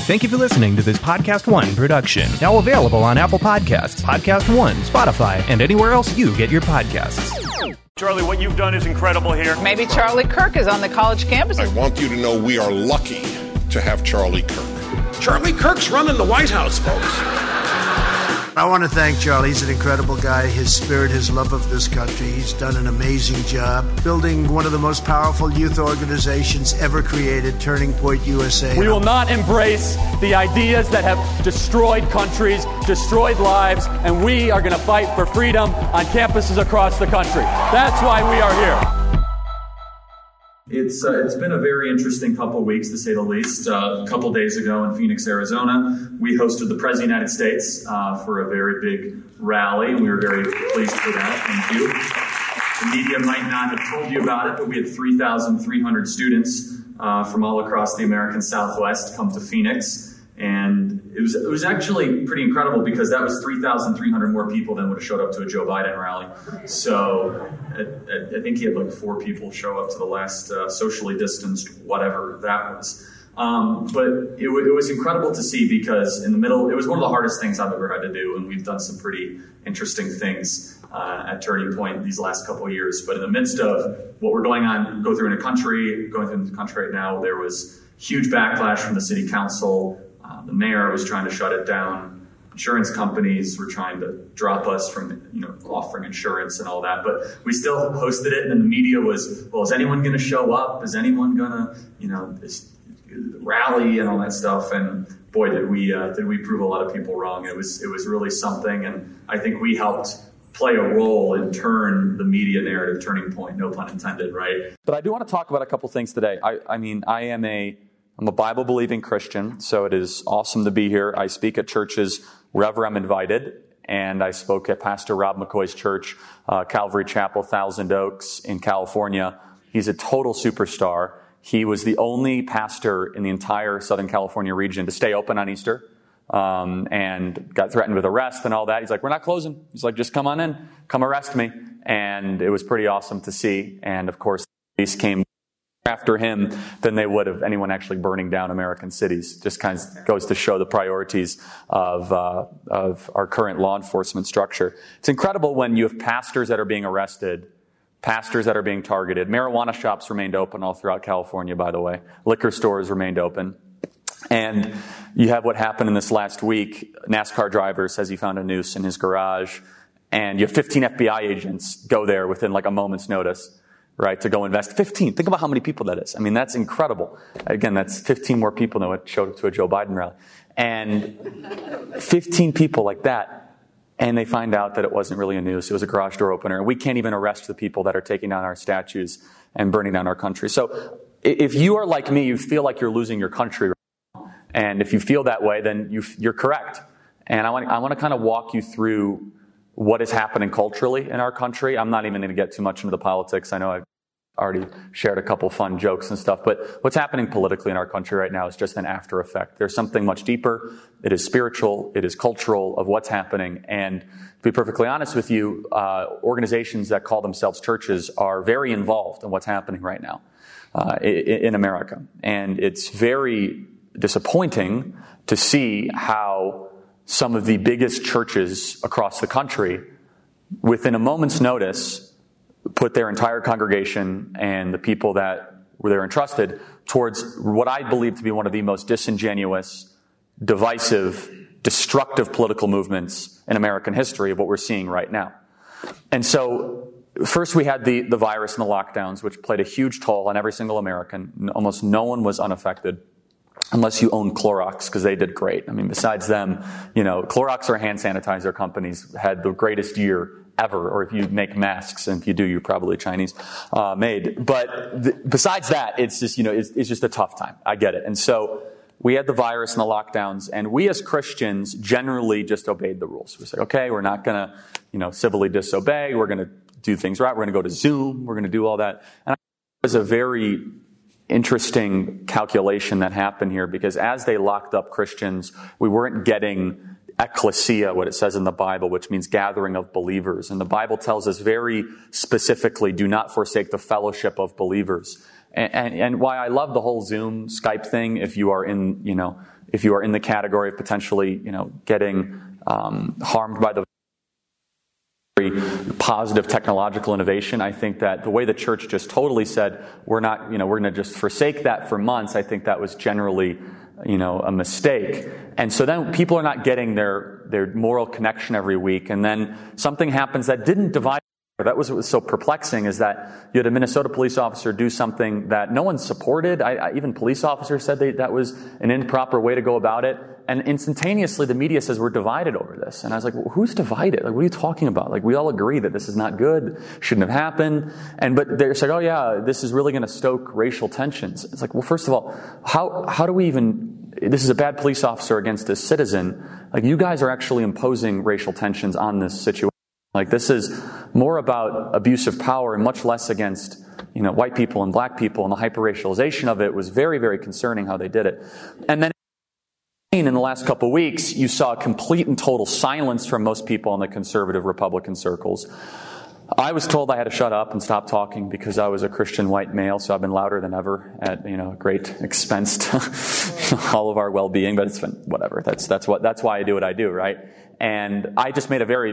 Thank you for listening to this Podcast One production. Now available on Apple Podcasts, Podcast One, Spotify, and anywhere else you get your podcasts. Charlie, what you've done is incredible here. Maybe Charlie Kirk is on the college campus. I want you to know we are lucky to have Charlie Kirk. Charlie Kirk's running the White House, folks. I want to thank Charlie. He's an incredible guy. His spirit, his love of this country. He's done an amazing job building one of the most powerful youth organizations ever created, Turning Point USA. We will not embrace the ideas that have destroyed countries, destroyed lives, and we are going to fight for freedom on campuses across the country. That's why we are here. It's been a very interesting couple of weeks, to say the least. A couple days ago in Phoenix, Arizona, we hosted the President of the United States for a very big rally, and we were very pleased for that. Thank you. The media might not have told you about it, but we had 3,300 students from all across the American Southwest come to Phoenix. And it was actually pretty incredible because that was 3,300 more people than would have showed up to a Joe Biden rally. So I think he had like 4 people show up to the last socially distanced whatever that was. But it was incredible to see because in the middle, it was one of the hardest things I've ever had to do. And we've done some pretty interesting things at Turning Point these last couple of years. But in the midst of what we're going through in the country right now, there was huge backlash from the city council. The mayor was trying to shut it down. Insurance companies were trying to drop us from, offering insurance and all that. But we still hosted it, and then the media was, well, is anyone going to show up? Is anyone going to, rally and all that stuff? And boy, did we prove a lot of people wrong. It was really something, and I think we helped play a role in turn the media narrative turning point. No pun intended, right? But I do want to talk about a couple things today. I'm a Bible-believing Christian, so it is awesome to be here. I speak at churches wherever I'm invited, and I spoke at Pastor Rob McCoy's church, Calvary Chapel, Thousand Oaks in California. He's a total superstar. He was the only pastor in the entire Southern California region to stay open on Easter, and got threatened with arrest and all that. He's like, we're not closing. He's like, just come on in, come arrest me. And it was pretty awesome to see. And of course, the police came after him than they would of anyone actually burning down American cities. Just kind of goes to show the priorities of our current law enforcement structure. It's incredible when you have pastors that are being arrested, pastors that are being targeted. Marijuana shops remained open all throughout California, by the way. Liquor stores remained open. And you have what happened in this last week. NASCAR driver says he found a noose in his garage, and you have 15 FBI agents go there within like a moment's notice. Right, to go invest 15. Think about how many people that is. I mean, that's incredible. Again, that's 15 more people than would show up to a Joe Biden rally. And 15 people like that, and they find out that it wasn't really a noose. It was a garage door opener. And we can't even arrest the people that are taking down our statues and burning down our country. So if you are like me, you feel like you're losing your country. And if you feel that way, then you're correct. And I want to kind of walk you through what is happening culturally in our country. I'm not even going to get too much into the politics. I know I've already shared a couple fun jokes and stuff, but what's happening politically in our country right now is just an after effect. There's something much deeper. It is spiritual. It is cultural of what's happening. And to be perfectly honest with you, organizations that call themselves churches are very involved in what's happening right now in America. And it's very disappointing to see how some of the biggest churches across the country, within a moment's notice, put their entire congregation and the people that were there entrusted towards what I believe to be one of the most disingenuous, divisive, destructive political movements in American history of what we're seeing right now. And so, first we had the virus and the lockdowns, which played a huge toll on every single American. Almost no one was unaffected. Unless you own Clorox, because they did great. I mean, besides them, Clorox or hand sanitizer companies had the greatest year ever. Or if you make masks, and if you do, you're probably Chinese made. But besides that, it's just, it's just a tough time. I get it. And so we had the virus and the lockdowns, and we as Christians generally just obeyed the rules. We said, okay, we're not going to, civilly disobey. We're going to do things right. We're going to go to Zoom. We're going to do all that. And it was a very interesting calculation that happened here, because as they locked up Christians, we weren't getting ecclesia, what it says in the Bible, which means gathering of believers. And the Bible tells us very specifically, do not forsake the fellowship of believers. And why I love the whole Zoom, Skype thing, if you are in, if you are in the category of potentially, getting harmed by the positive technological innovation, I think that the way the church just totally said, we're going to just forsake that for months, I think that was generally, a mistake. And so then people are not getting their moral connection every week. And then something happens that didn't divide. That was what was so perplexing, is that you had a Minnesota police officer do something that no one supported. Even police officers said that was an improper way to go about it. And instantaneously, the media says we're divided over this. And I was like, well, who's divided? Like, what are you talking about? Like, we all agree that this is not good, shouldn't have happened. But they're saying, oh yeah, this is really going to stoke racial tensions. It's like, well, first of all, how do we even, this is a bad police officer against a citizen. Like, you guys are actually imposing racial tensions on this situation. Like, this is more about abuse of power and much less against, white people and black people, and the hyper-racialization of it was very, very concerning how they did it. And then in the last couple of weeks, you saw complete and total silence from most people in the conservative Republican circles. I was told I had to shut up and stop talking because I was a Christian white male, so I've been louder than ever at, great expense to all of our well-being, but it's been whatever. That's why I do what I do, right? And I just made a very,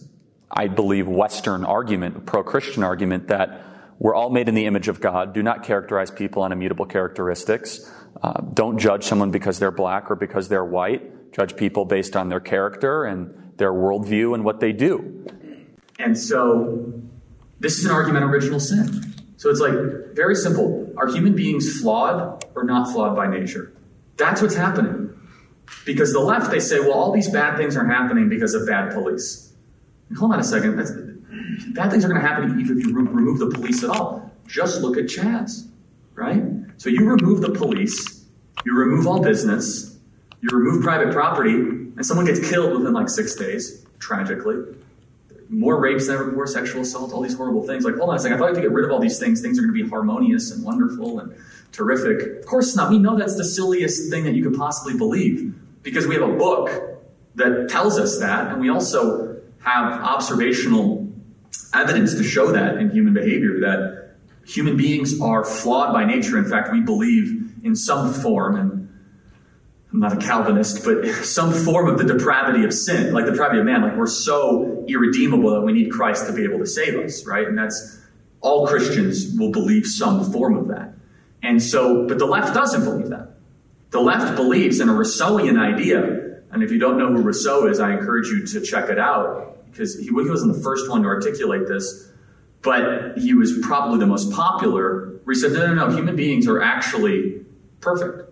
I believe, Western argument, pro-Christian argument, that we're all made in the image of God. Do not characterize people on immutable characteristics. Don't judge someone because they're black or because they're white. Judge people based on their character and their worldview and what they do. And so this is an argument of original sin. So it's like very simple. Are human beings flawed or not flawed by nature? That's what's happening. Because the left, they say, well, all these bad things are happening because of bad police. Hold on a second. Bad things are going to happen even if you remove the police at all. Just look at Chaz, right? So you remove the police, you remove all business, you remove private property, and someone gets killed within like 6 days, tragically. More rapes than ever before, sexual assault, all these horrible things. Like, hold on a second. I thought if you get rid of all these things, things are going to be harmonious and wonderful and terrific. Of course not. We know that's the silliest thing that you could possibly believe because we have a book that tells us that, and we also have observational evidence to show that in human behavior, that human beings are flawed by nature. In fact, we believe in some form, and I'm not a Calvinist, but some form of the depravity of sin, like the depravity of man. Like, we're so irredeemable that we need Christ to be able to save us, right? And that's, all Christians will believe some form of that. And so, but the left doesn't believe that. The left believes in a Rousseauian idea. And if you don't know who Rousseau is, I encourage you to check it out, because he wasn't the first one to articulate this, but he was probably the most popular, where he said, no, human beings are actually perfect.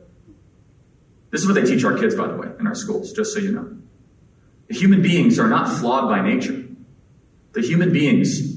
This is what they teach our kids, by the way, in our schools, just so you know. The human beings are not flawed by nature. The human beings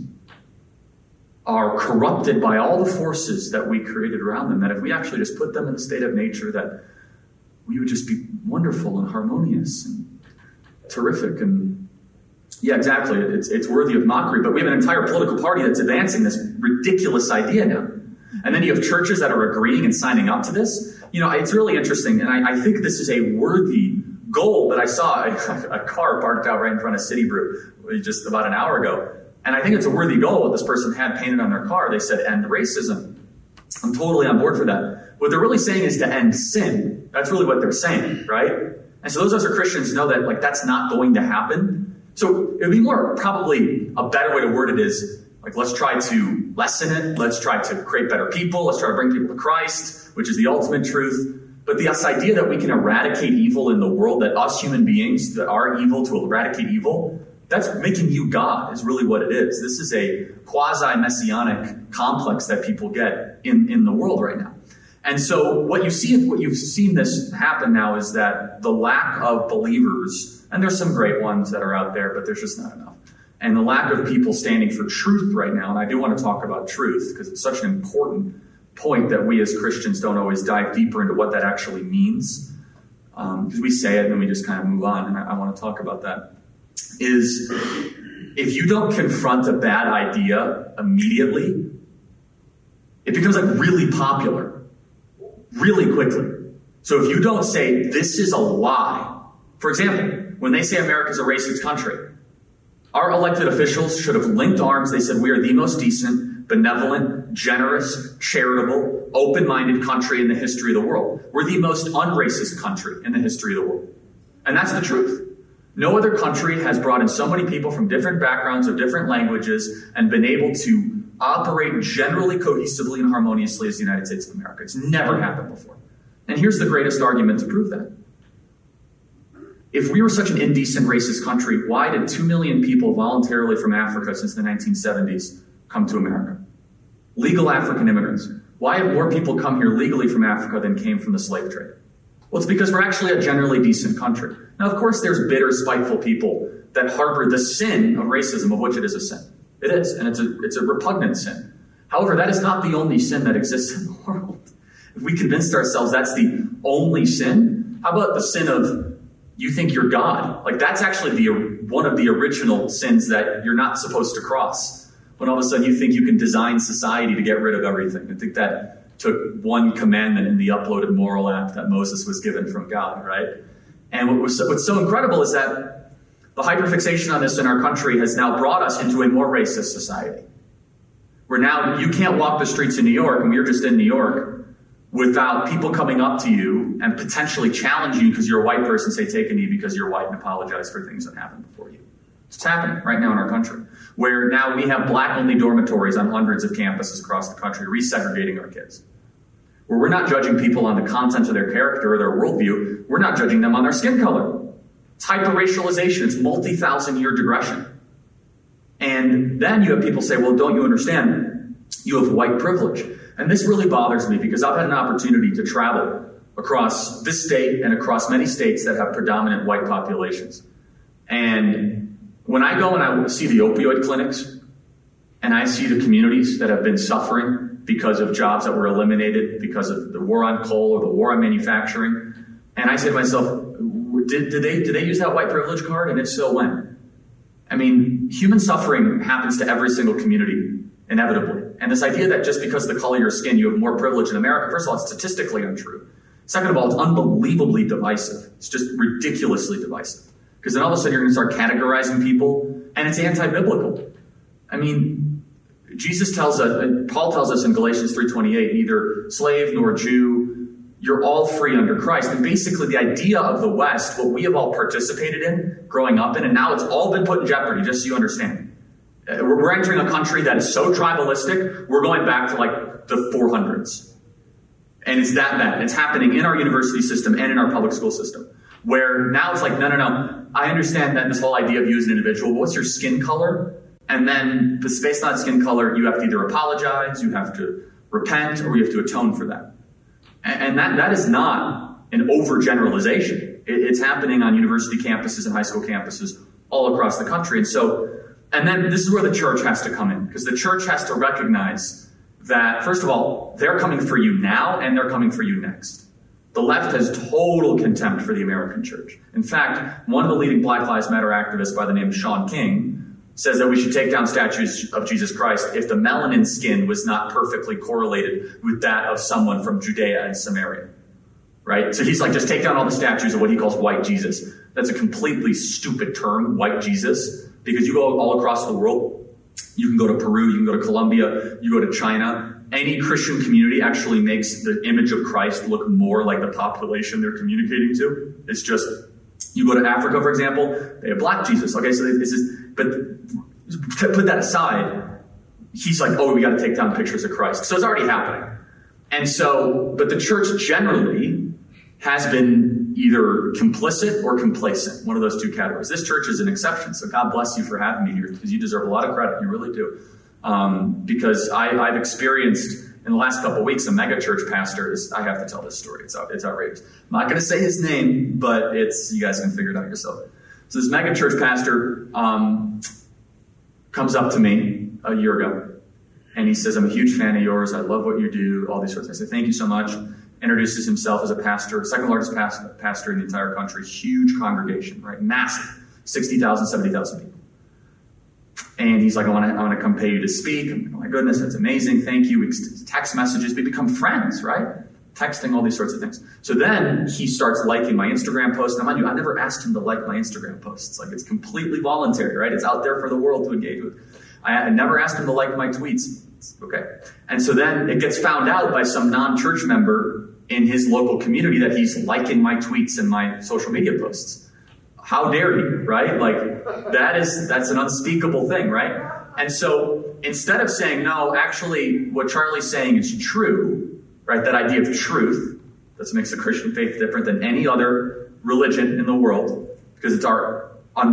are corrupted by all the forces that we created around them, that if we actually just put them in a state of nature, that we would just be wonderful and harmonious and terrific. And yeah, exactly. It's worthy of mockery, but we have an entire political party that's advancing this ridiculous idea now. And then you have churches that are agreeing and signing up to this. It's really interesting, and I think this is a worthy goal. But I saw a car parked out right in front of City Brew just about an hour ago, and I think it's a worthy goal what this person had painted on their car. They said, end racism. I'm totally on board for that. What they're really saying is to end sin. That's really what they're saying, right? And so those of us as Christians know that like that's not going to happen. So it would be more, probably a better way to word it is, like, let's try to lessen it. Let's try to create better people. Let's try to bring people to Christ, which is the ultimate truth. But this idea that we can eradicate evil in the world, that us human beings that are evil to eradicate evil, that's making you God is really what it is. This is a quasi-messianic complex that people get in the world right now. And so what you've seen this happen now is that the lack of believers, and there's some great ones that are out there, but there's just not enough. And the lack of people standing for truth right now, and I do want to talk about truth because it's such an important point that we as Christians don't always dive deeper into what that actually means. Because we say it and we just kind of move on, and I want to talk about that. Is if you don't confront a bad idea immediately, it becomes like really popular, really quickly. So if you don't say, this is a lie. For example, when they say America's a racist country, Our elected officials should have linked arms. They said, we are the most decent, benevolent, generous, charitable, open-minded country in the history of the world. We're the most unracist country in the history of the world. And that's the truth. No other country has brought in so many people from different backgrounds or different languages and been able to operate generally cohesively and harmoniously as the United States of America. It's never happened before. And here's the greatest argument to prove that. If we were such an indecent, racist country, why did 2 million people voluntarily from Africa since the 1970s come to America? Legal African immigrants. Why have more people come here legally from Africa than came from the slave trade? Well, it's because we're actually a generally decent country. Now, of course, there's bitter, spiteful people that harbor the sin of racism, of which it is a sin. It is, and it's a repugnant sin. However, that is not the only sin that exists in the world. If we convinced ourselves that's the only sin, how about the sin of you think you're God? Like, that's actually one of the original sins that you're not supposed to cross. When all of a sudden you think you can design society to get rid of everything. I think that took one commandment in the uploaded moral act that Moses was given from God, right? And what's so incredible is that the hyperfixation on this in our country has now brought us into a more racist society. Where now you can't walk the streets of New York, and we were just in New York, without people coming up to you and potentially challenging you because you're a white person, say take a knee because you're white, and apologize for things that happened before you. It's happening right now in our country, where now we have black-only dormitories on hundreds of campuses across the country, resegregating our kids. Where we're not judging people on the content of their character or their worldview, we're not judging them on their skin color. It's hyper-racialization. It's multi-thousand-year digression. And then you have people say, well, don't you understand? You have white privilege. And this really bothers me because I've had an opportunity to travel across this state and across many states that have predominant white populations. And when I go and I see the opioid clinics and I see the communities that have been suffering because of jobs that were eliminated, because of the war on coal or the war on manufacturing, and I say to myself, did they use that white privilege card? And if so, when? I mean, human suffering happens to every single community, inevitably. And this idea that just because of the color of your skin, you have more privilege in America, first of all, it's statistically untrue. Second of all, it's unbelievably divisive. It's just ridiculously divisive. Because then all of a sudden you're going to start categorizing people, and it's anti-biblical. I mean, Paul tells us in Galatians 3:28, neither slave nor Jew, you're all free under Christ. And basically the idea of the West, what we have all participated in, growing up in, and now it's all been put in jeopardy, just so you understand. We're entering a country that is so tribalistic, we're going back to like the 400s. And it's that bad. It's happening in our university system and in our public school system. Where now it's like, no. I understand that this whole idea of you as an individual, what's your skin color? And then based on skin color, you have to either apologize, you have to repent, or you have to atone for that. And that is not an overgeneralization. It's happening on university campuses and high school campuses all across the country. And then this is where the church has to come in, because the church has to recognize that, first of all, they're coming for you now and they're coming for you next. The left has total contempt for the American church. In fact, one of the leading Black Lives Matter activists by the name of Shaun King says that we should take down statues of Jesus Christ if the melanin skin was not perfectly correlated with that of someone from Judea and Samaria. Right? So he's like, just take down all the statues of what he calls white Jesus. That's a completely stupid term, white Jesus, because you go all across the world. You can go to Peru, you can go to Colombia, you go to China. Any Christian community actually makes the image of Christ look more like the population they're communicating to. It's just, you go to Africa, for example, they have black Jesus. Okay, so this is, but put that aside, he's like, oh, we got to take down pictures of Christ. So it's already happening. And so, but the church generally has been either complicit or complacent, one of those two categories. This church is an exception, so God bless you for having me here, because you deserve a lot of credit, you really do. Because I've experienced in the last couple of weeks a mega church pastor. I have to tell this story. It's outrageous. I'm not going to say his name, but you guys can figure it out yourself. So this mega church pastor comes up to me a year ago, and he says, I'm a huge fan of yours. I love what you do, all these sorts of things. I say, thank you so much. Introduces himself as a pastor, second largest pastor in the entire country, huge congregation, right? Massive, 60,000, 70,000 people. And he's like, I want to come pay you to speak. I'm like, oh my goodness, that's amazing. Thank you. We text messages. We become friends, right? texting, all these sorts of things. So then he starts liking my Instagram posts. And mind you, I never asked him to like my Instagram posts. Like, it's completely voluntary, right? It's out there for the world to engage with. I never asked him to like my tweets. Okay. And so then it gets found out by some non-church member in his local community that he's liking my tweets and my social media posts. How dare he, right? Like, that's an unspeakable thing, right? And so instead of saying, no, actually what Charlie's saying is true, right? That idea of truth, that makes the Christian faith different than any other religion in the world, because it's our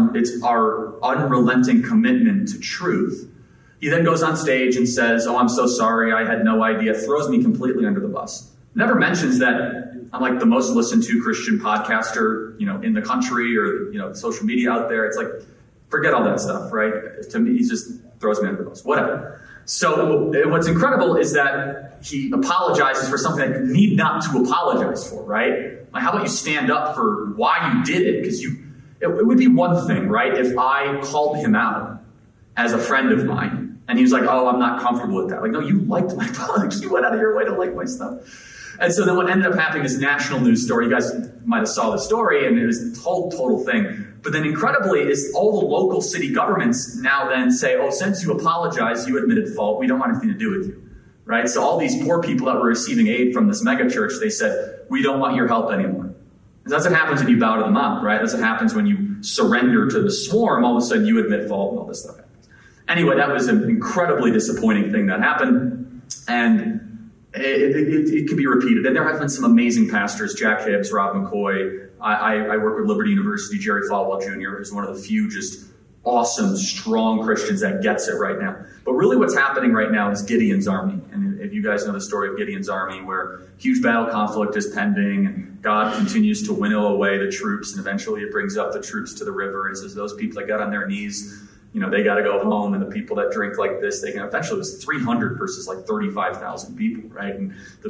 unrelenting commitment to truth. He then goes on stage and says, oh, I'm so sorry, I had no idea, throws me completely under the bus. Never mentions that I'm like the most listened to Christian podcaster, in the country or, social media out there. It's like, forget all that stuff, right? To me, he just throws me under the bus, whatever. So what's incredible is that he apologizes for something that you need not to apologize for, right? Like, how about you stand up for why you did it? Because it would be one thing, right? If I called him out as a friend of mine, and he was like, oh, I'm not comfortable with that. Like, no, you liked my blog. You went out of your way to like my stuff. And so then what ended up happening is national news story. You guys might have saw the story, and it was the total thing. But then incredibly is all the local city governments now then say, oh, since you apologized, you admitted fault, we don't want anything to do with you, right? So all these poor people that were receiving aid from this mega church, they said, we don't want your help anymore. And that's what happens when you bow to the mob, right? That's what happens when you surrender to the swarm. All of a sudden you admit fault and all this stuff happens. Anyway, that was an incredibly disappointing thing that happened. And it could be repeated. And there have been some amazing pastors, Jack Hibbs, Rob McCoy. I work with Liberty University, Jerry Falwell Jr., who's one of the few just awesome, strong Christians that gets it right now. But really what's happening right now is Gideon's army. And if you guys know the story of Gideon's army, where huge battle conflict is pending, and God continues to winnow away the troops, and eventually it brings up the troops to the river and says, those people that got on their knees, they got to go home, and the people that drink like this, they can. Eventually, it was 300 versus like 35,000 people, right? And the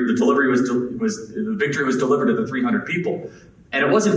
victory was delivered to the 300 people, and it wasn't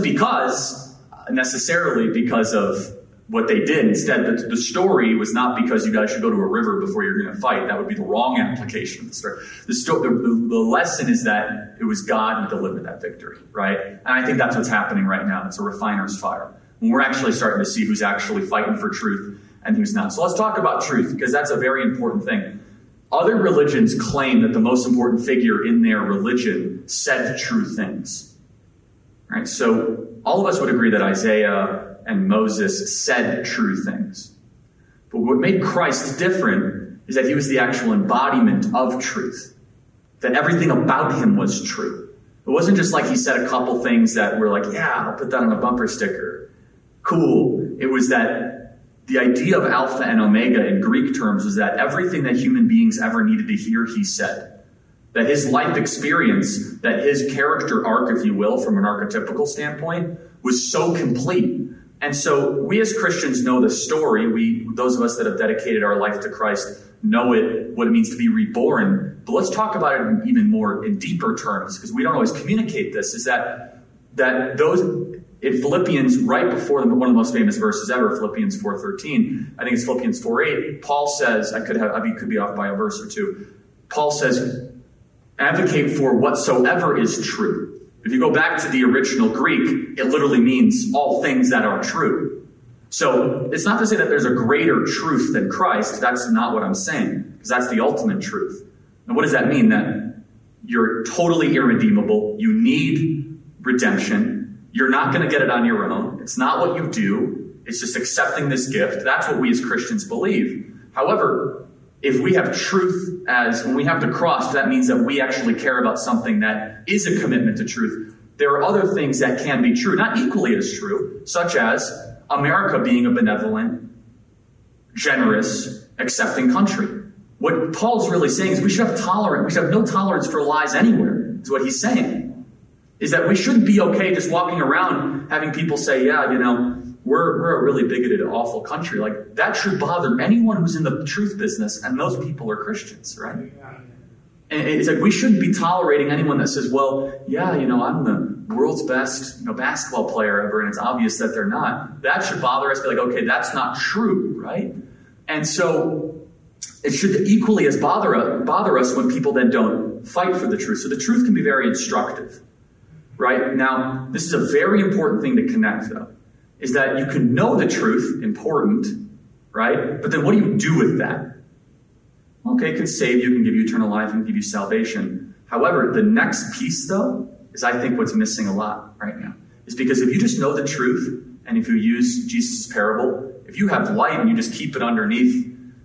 necessarily because of what they did. Instead, the story was not because you guys should go to a river before you're going to fight. That would be the wrong application of the story. The lesson is that it was God who delivered that victory, right? And I think that's what's happening right now. It's a refiner's fire. When we're actually starting to see who's actually fighting for truth and who's not. So let's talk about truth, because that's a very important thing. Other religions claim that the most important figure in their religion said true things. Right? So all of us would agree that Isaiah and Moses said true things. But what made Christ different is that he was the actual embodiment of truth. That everything about him was true. It wasn't just like he said a couple things that were like, yeah, I'll put that on a bumper sticker. Cool. It was that the idea of Alpha and Omega in Greek terms was that everything that human beings ever needed to hear, he said. That his life experience, that his character arc, if you will, from an archetypical standpoint, was so complete. And so we as Christians know the story. Those of us that have dedicated our life to Christ know what it means to be reborn. But let's talk about it even more in deeper terms, because we don't always communicate this, is that those... In Philippians, right before one of the most famous verses ever, Philippians 4:13, I think it's Philippians 4:8, Paul says, I could be off by a verse or two. Paul says, advocate for whatsoever is true. If you go back to the original Greek, it literally means all things that are true. So it's not to say that there's a greater truth than Christ. That's not what I'm saying, because that's the ultimate truth. And what does that mean? That you're totally irredeemable. You need redemption. You're not going to get it on your own. It's not what you do. It's just accepting this gift. That's what we as Christians believe. However, if we have truth when we have the cross, that means that we actually care about something that is a commitment to truth. There are other things that can be true, not equally as true, such as America being a benevolent, generous, accepting country. What Paul's really saying is we should have no tolerance for lies anywhere, is what he's saying. Is that we shouldn't be okay just walking around having people say, yeah, we're a really bigoted, awful country. Like, that should bother anyone who's in the truth business, and those people are Christians, right? And it's like we shouldn't be tolerating anyone that says, well, yeah, I'm the world's best basketball player ever, and it's obvious that they're not. That should bother us. Be like, okay, that's not true, right? And so it should equally as bother us when people then don't fight for the truth. So the truth can be very instructive, right? Now, this is a very important thing to connect, though, is that you can know the truth, important, right? But then what do you do with that? Okay, it can save you, can give you eternal life, and give you salvation. However, the next piece, though, is I think what's missing a lot right now. Is because if you just know the truth, and if you use Jesus' parable, if you have light and you just keep it underneath,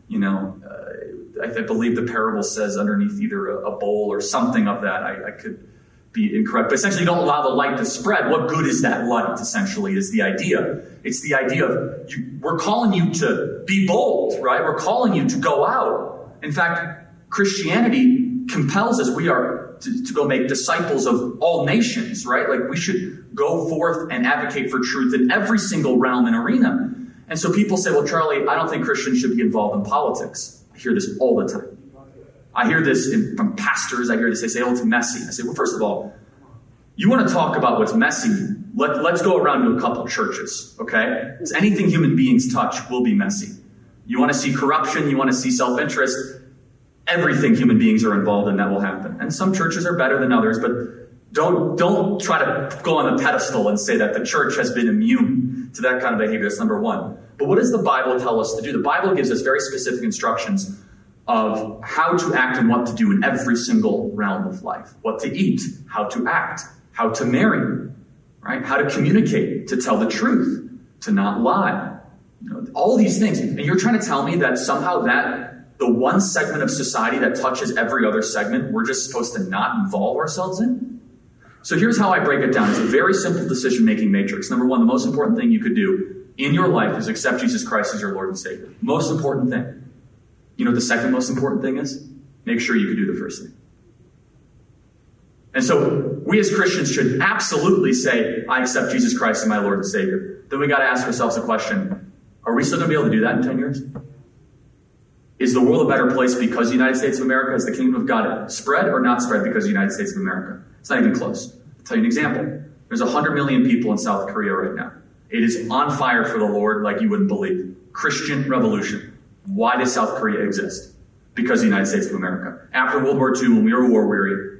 I believe the parable says underneath either a bowl or something of that. I could be incorrect. But essentially, you don't allow the light to spread. What good is that light, essentially, is the idea. It's the idea of, we're calling you to be bold, right? We're calling you to go out. In fact, Christianity compels us, we are to go make disciples of all nations, right? Like, we should go forth and advocate for truth in every single realm and arena. And so people say, well, Charlie, I don't think Christians should be involved in politics. I hear this all the time. I hear this from pastors. I hear this. They say, oh, it's messy. I say, well, first of all, you want to talk about what's messy, let's go around to a couple churches, okay? Because anything human beings touch will be messy. You want to see corruption, you want to see self-interest, everything human beings are involved in, that will happen. And some churches are better than others, but don't try to go on the pedestal and say that the church has been immune to that kind of behavior. That's number one. But what does the Bible tell us to do? The Bible gives us very specific instructions of how to act and what to do in every single realm of life. What to eat, how to act, how to marry, right? How to communicate, to tell the truth, to not lie. All these things. And you're trying to tell me that somehow that the one segment of society that touches every other segment, we're just supposed to not involve ourselves in? So here's how I break it down. It's a very simple decision-making matrix. Number one, the most important thing you could do in your life is accept Jesus Christ as your Lord and Savior. Most important thing. You know what the second most important thing is? Make sure you can do the first thing. And so we as Christians should absolutely say, I accept Jesus Christ as my Lord and Savior. Then we got to ask ourselves a question. Are we still going to be able to do that in 10 years? Is the world a better place because the United States of America? Has the kingdom of God spread or not spread because of the United States of America? It's not even close. I'll tell you an example. There's 100 million people in South Korea right now. It is on fire for the Lord like you wouldn't believe. Christian revolution. Why does South Korea exist? Because of the United States of America. After World War II, when we were war weary,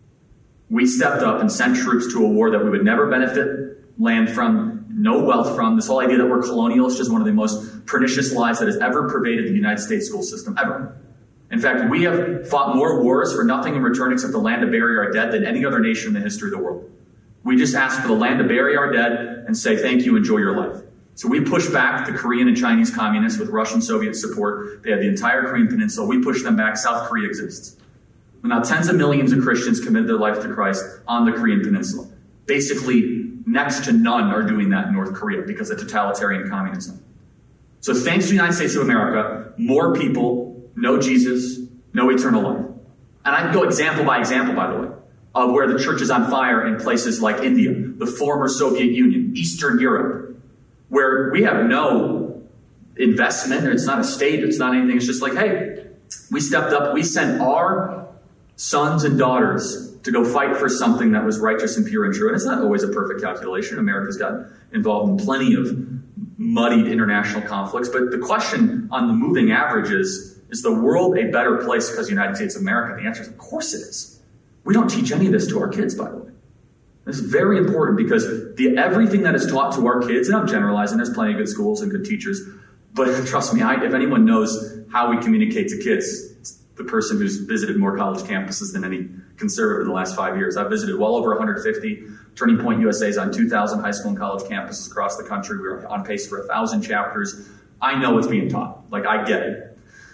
we stepped up and sent troops to a war that we would never benefit land from, no wealth from. This whole idea that we're colonial is just one of the most pernicious lies that has ever pervaded the United States school system, ever. In fact, we have fought more wars for nothing in return except the land to bury our dead than any other nation in the history of the world. We just ask for the land to bury our dead and say, thank you, enjoy your life. So we push back the Korean and Chinese communists with Russian Soviet support. They have the entire Korean peninsula. We push them back. South Korea exists. Now tens of millions of Christians committed their life to Christ on the Korean peninsula. Basically, next to none are doing that in North Korea because of totalitarian communism. So thanks to the United States of America, more people know Jesus, know eternal life. And I can go example by example, by the way, of where the church is on fire in places like India, the former Soviet Union, Eastern Europe, where we have no investment, or it's not a state, it's not anything. It's just like, hey, we stepped up, we sent our sons and daughters to go fight for something that was righteous and pure and true. And it's not always a perfect calculation. America's got involved in plenty of muddied international conflicts. But the question on the moving average is the world a better place because of the United States of America? The answer is, of course it is. We don't teach any of this to our kids, by the way. This is very important because everything that is taught to our kids, and I'm generalizing, there's plenty of good schools and good teachers, but trust me, if anyone knows how we communicate to kids, it's the person who's visited more college campuses than any conservative in the last 5 years. I've visited well over 150. Turning Point USA is on 2,000 high school and college campuses across the country. We're on pace for 1,000 chapters. I know what's being taught. Like, I get it.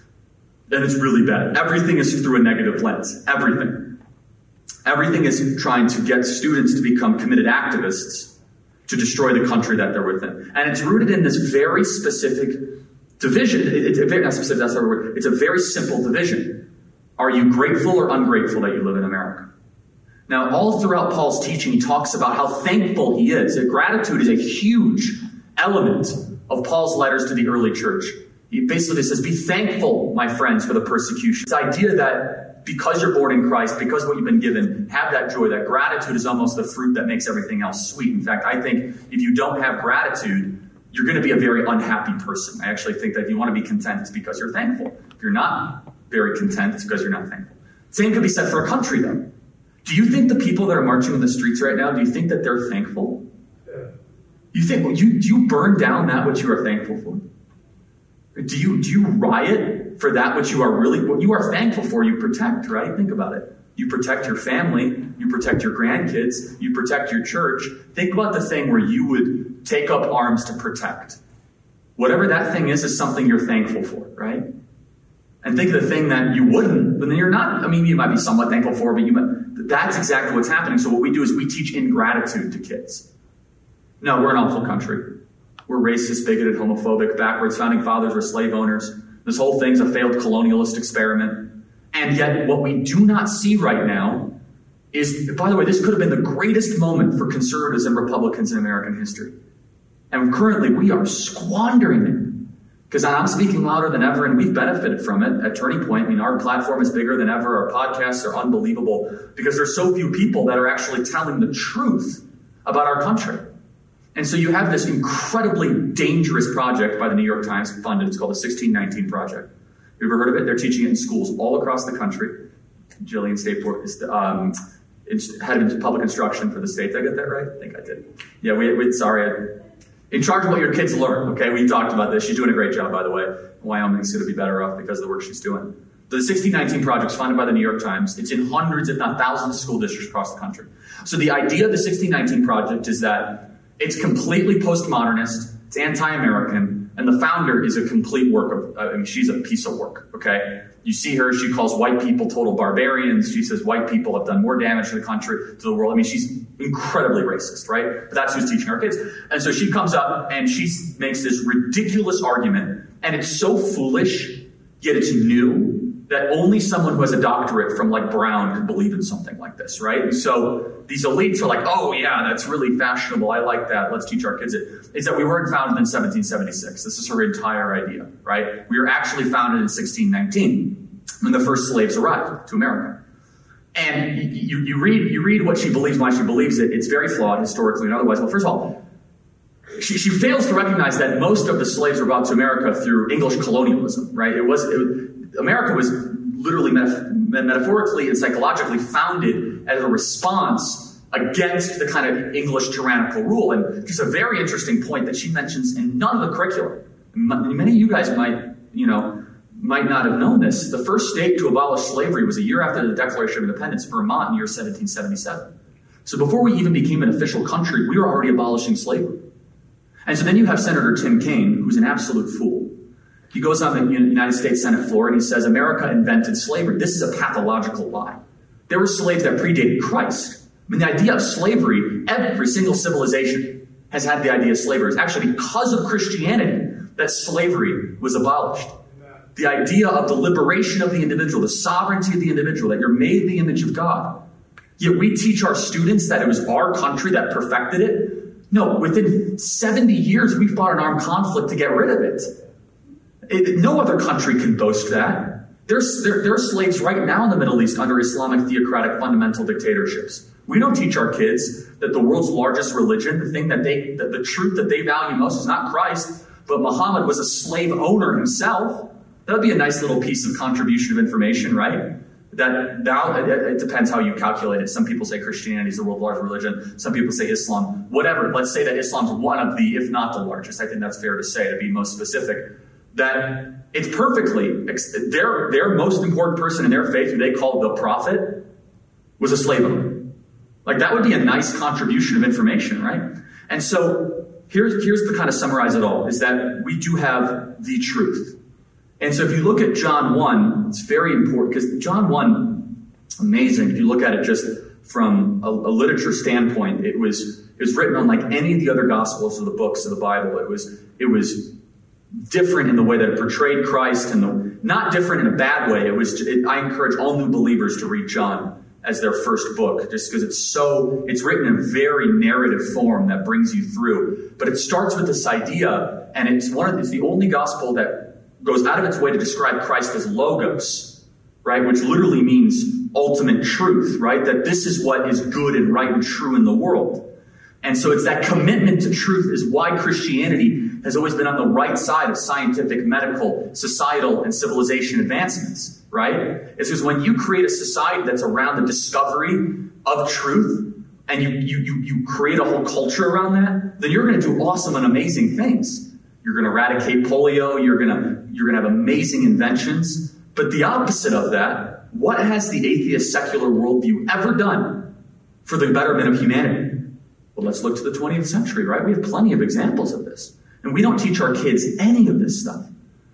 And it's really bad. Everything is through a negative lens. Everything. Everything is trying to get students to become committed activists to destroy the country that they're within. And it's rooted in this very specific division. It's not specific, that's the word. It's a very simple division. Are you grateful or ungrateful that you live in America? Now, all throughout Paul's teaching, he talks about how thankful he is. Gratitude is a huge element of Paul's letters to the early church. He basically says, be thankful, my friends, for the persecution. This idea that because you're born in Christ, because of what you've been given, have that joy. That gratitude is almost the fruit that makes everything else sweet. In fact, I think if you don't have gratitude, you're going to be a very unhappy person. I actually think that if you want to be content, it's because you're thankful. If you're not very content, it's because you're not thankful. Same could be said for a country, though. Do you think the people that are marching in the streets right now, do you think that they're thankful? You think, do you burn down that which you are thankful for? Do you riot for that which you are what you are thankful for, you protect, right? Think about it. You protect your family, you protect your grandkids, you protect your church. Think about the thing where you would take up arms to protect. Whatever that thing is something you're thankful for, right? And think of the thing that you wouldn't, but then you're not. I mean, you might be somewhat thankful for, but that's exactly what's happening. So what we do is we teach ingratitude to kids. No, we're an awful country. We're racist, bigoted, homophobic, backwards. Founding fathers were slave owners. This whole thing's a failed colonialist experiment. And yet what we do not see right now is, by the way, this could have been the greatest moment for conservatives and Republicans in American history. And currently we are squandering it. Because I'm speaking louder than ever, and we've benefited from it at Turning Point. I mean, our platform is bigger than ever. Our podcasts are unbelievable because there's so few people that are actually telling the truth about our country. And so you have this incredibly dangerous project by the New York Times funded. It's called the 1619 Project. You ever heard of it? They're teaching it in schools all across the country. Jillian Staport is the head of public instruction for the state. Did I get that right? I think I did. Yeah, in charge of what your kids learn, okay? We talked about this. She's doing a great job, by the way. Wyoming's going to be better off because of the work she's doing. The 1619 Project is funded by the New York Times. It's in hundreds, if not thousands, of school districts across the country. So the idea of the 1619 Project is that it's completely postmodernist, it's anti-American, and the founder is a complete work of, she's a piece of work, okay? You see her, she calls white people total barbarians. She says white people have done more damage to the country, to the world. I mean, she's incredibly racist, right? But that's who's teaching our kids. And so she comes up and she makes this ridiculous argument, and it's so foolish, yet it's new, that only someone who has a doctorate from like Brown could believe in something like this, right? And so these elites are like, oh yeah, that's really fashionable. I like that. Let's teach our kids it. It's that we weren't founded in 1776. This is her entire idea, right? We were actually founded in 1619 when the first slaves arrived to America. And you read what she believes, why she believes it. It's very flawed historically and otherwise. Well, first of all, she fails to recognize that most of the slaves were brought to America through English colonialism, right? America was literally metaphorically and psychologically founded as a response against the kind of English tyrannical rule. And just a very interesting point that she mentions in none of the curriculum. Many of you guys might not have known this. The first state to abolish slavery was a year after the Declaration of Independence, Vermont, in the year 1777. So before we even became an official country, we were already abolishing slavery. And so then you have Senator Tim Kaine, who's an absolute fool. He goes on the United States Senate floor and he says, America invented slavery. This is a pathological lie. There were slaves that predated Christ. I mean, the idea of slavery, every single civilization has had the idea of slavery. It's actually because of Christianity that slavery was abolished. The idea of the liberation of the individual, the sovereignty of the individual, that you're made in the image of God. Yet we teach our students that it was our country that perfected it. No, within 70 years, we fought an armed conflict to get rid of it. No other country can boast that. There are slaves right now in the Middle East under Islamic theocratic fundamental dictatorships. We don't teach our kids that the world's largest religion, the truth that they value most is not Christ, but Muhammad was a slave owner himself. That would be a nice little piece of contribution of information, right? It depends how you calculate it. Some people say Christianity is the world's largest religion. Some people say Islam. Whatever. Let's say that Islam's one of the, if not the largest. I think that's fair to say, to be most specific. That it's perfectly, their most important person in their faith, who they call the prophet, was a slave owner. Like, that would be a nice contribution of information, right? And so here's to kind of summarize it all, is that we do have the truth. And so if you look at John 1, it's very important, because John 1, amazing. If you look at it just from a literature standpoint, it was written unlike any of the other gospels or the books of the Bible. It was different in the way that it portrayed Christ, and not different in a bad way. I encourage all new believers to read John as their first book, just because it's written in a very narrative form that brings you through. But it starts with this idea, and it's the only gospel that goes out of its way to describe Christ as logos, right? Which literally means ultimate truth, right? That this is what is good and right and true in the world. And so it's that commitment to truth is why Christianity has always been on the right side of scientific, medical, societal, and civilization advancements, right? It's because when you create a society that's around the discovery of truth, and you create a whole culture around that, then you're going to do awesome and amazing things. You're going to eradicate polio. You're going to have amazing inventions. But the opposite of that, what has the atheist secular worldview ever done for the betterment of humanity? Well, let's look to the 20th century, right? We have plenty of examples of this. And we don't teach our kids any of this stuff.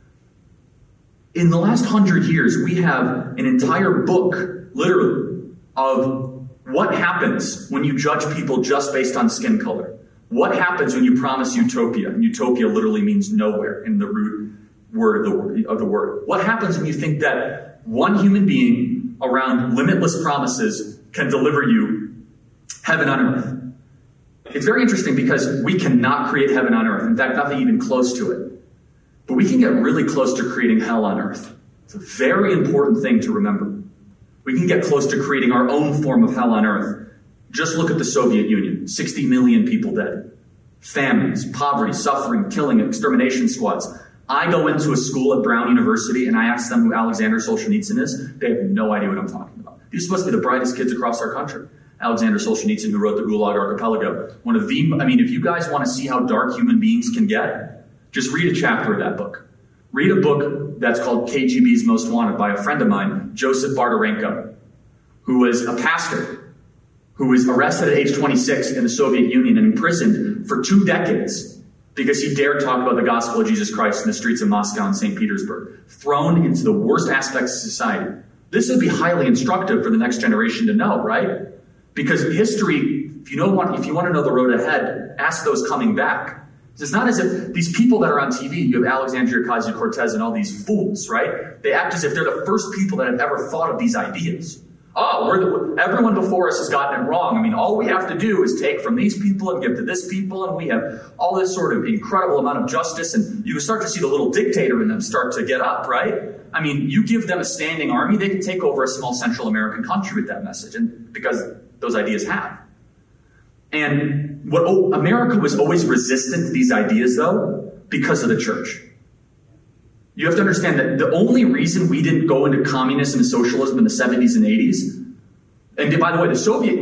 In the last 100 years, we have an entire book, literally, of what happens when you judge people just based on skin color. What happens when you promise utopia? And utopia literally means nowhere in the root word of the word. What happens when you think that one human being around limitless promises can deliver you heaven on earth? It's very interesting because we cannot create heaven on earth. In fact, nothing even close to it. But we can get really close to creating hell on earth. It's a very important thing to remember. We can get close to creating our own form of hell on earth. Just look at the Soviet Union. 60 million people dead. Famines, poverty, suffering, killing, extermination squads. I go into a school at Brown University and I ask them who Alexander Solzhenitsyn is. They have no idea what I'm talking about. These are supposed to be the brightest kids across our country. Alexander Solzhenitsyn, who wrote the Gulag Archipelago. If you guys want to see how dark human beings can get, just read a chapter of that book. Read a book that's called KGB's Most Wanted by a friend of mine, Joseph Bardarenko, who was a pastor, who was arrested at age 26 in the Soviet Union and imprisoned for 2 decades because he dared talk about the gospel of Jesus Christ in the streets of Moscow and St. Petersburg, thrown into the worst aspects of society. This would be highly instructive for the next generation to know, right? Because history, if you want to know the road ahead, ask those coming back. It's not as if these people that are on TV, you have Alexandria Ocasio-Cortez and all these fools, right? They act as if they're the first people that have ever thought of these ideas. Everyone before us has gotten it wrong. I mean, all we have to do is take from these people and give to this people, and we have all this sort of incredible amount of justice, and you can start to see the little dictator in them start to get up, right? I mean, you give them a standing army, they can take over a small Central American country with that message, and because those ideas have. And America was always resistant to these ideas, though, because of the church. You have to understand that the only reason we didn't go into communism and socialism in the 70s and 80s, and by the way, the Soviet,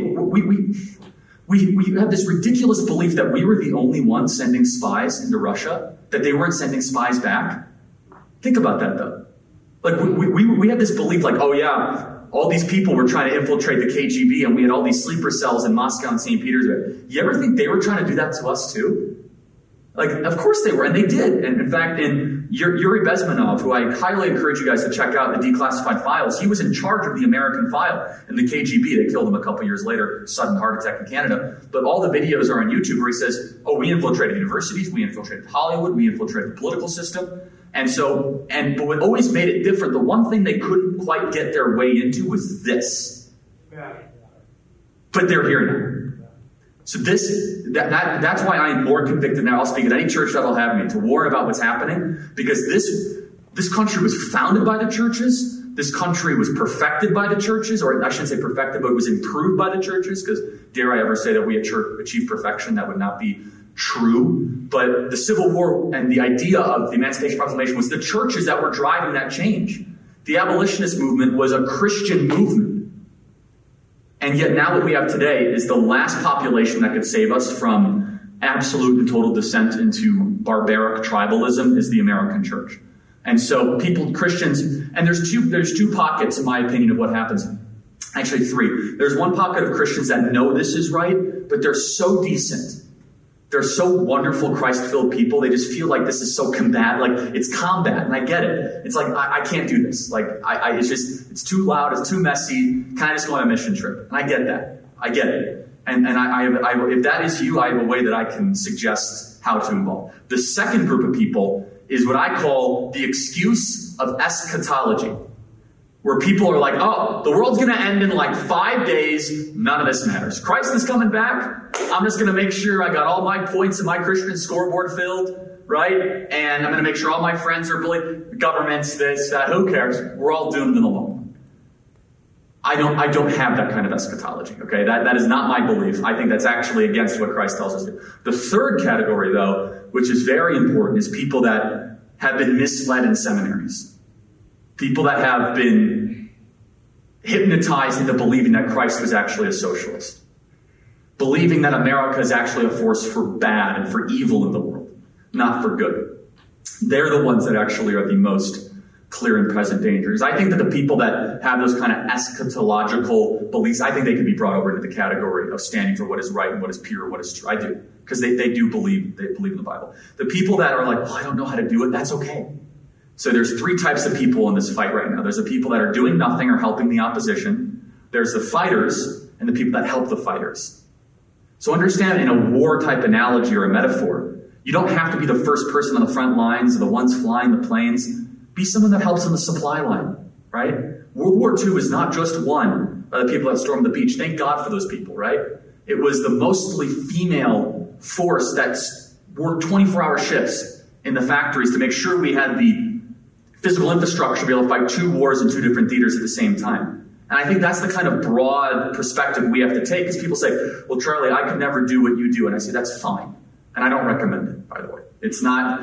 we have this ridiculous belief that we were the only ones sending spies into Russia, that they weren't sending spies back. Think about that, though. Like, we had this belief like, oh yeah, all these people were trying to infiltrate the KGB and we had all these sleeper cells in Moscow and St. Petersburg. You ever think they were trying to do that to us too? Like, of course they were, and they did. And in fact, in Yuri Bezmenov, who I highly encourage you guys to check out the declassified files, he was in charge of the American file in the KGB. They killed him a couple years later, sudden heart attack in Canada. But all the videos are on YouTube where he says, oh, we infiltrated universities, we infiltrated Hollywood, we infiltrated the political system. But what always made it different, the one thing they couldn't quite get their way into was this. But they're here now. So that's why I'm more convicted now. I'll speak at any church that'll have me to warn about what's happening, because this country was founded by the churches. This country was perfected by the churches, or I shouldn't say perfected, but it was improved by the churches, because dare I ever say that we achieved perfection? That would not be true. But the Civil War and the idea of the Emancipation Proclamation was the churches that were driving that change. The abolitionist movement was a Christian movement. And yet now what we have today is the last population that could save us from absolute and total descent into barbaric tribalism is the American church. And so Christians, and there's two pockets, in my opinion, of what happens. Actually, 3. There's one pocket of Christians that know this is right, but they're so decent. They're so wonderful, Christ-filled people. They just feel like this is so it's combat, and I get it. It's like, I can't do this. Like, it's too loud, it's too messy. Can I just go on a mission trip? And I get that. I get it. And if that is you, I have a way that I can suggest how to involve. The second group of people is what I call the excuse of eschatology, where people are like, oh, the world's going to end in like 5 days. None of this matters. Christ is coming back. I'm just going to make sure I got all my points in my Christian scoreboard filled, right? And I'm going to make sure all my friends are bullied. Governments, this, that, who cares? We're all doomed in the long run. I don't have that kind of eschatology, okay? That is not my belief. I think that's actually against what Christ tells us to do. The third category, though, which is very important, is people that have been misled in seminaries. People that have been hypnotized into believing that Christ was actually a socialist. Believing that America is actually a force for bad and for evil in the world, not for good. They're the ones that actually are the most clear and present dangers. I think that the people that have those kind of eschatological beliefs, I think they can be brought over into the category of standing for what is right and what is pure and what is true. I do. Because they believe in the Bible. The people that are like, oh, I don't know how to do it, that's okay. So there's three types of people in this fight right now. There's the people that are doing nothing or helping the opposition. There's the fighters and the people that help the fighters. So understand, in a war type analogy or a metaphor, you don't have to be the first person on the front lines or the ones flying the planes. Be someone that helps on the supply line, right? World War II is not just won by the people that stormed the beach. Thank God for those people, right? It was the mostly female force that worked 24-hour shifts in the factories to make sure we had the physical infrastructure to be able to fight two wars in two different theaters at the same time. And I think that's the kind of broad perspective we have to take, because people say, well, Charlie, I could never do what you do. And I say, that's fine. And I don't recommend it, by the way. It's not,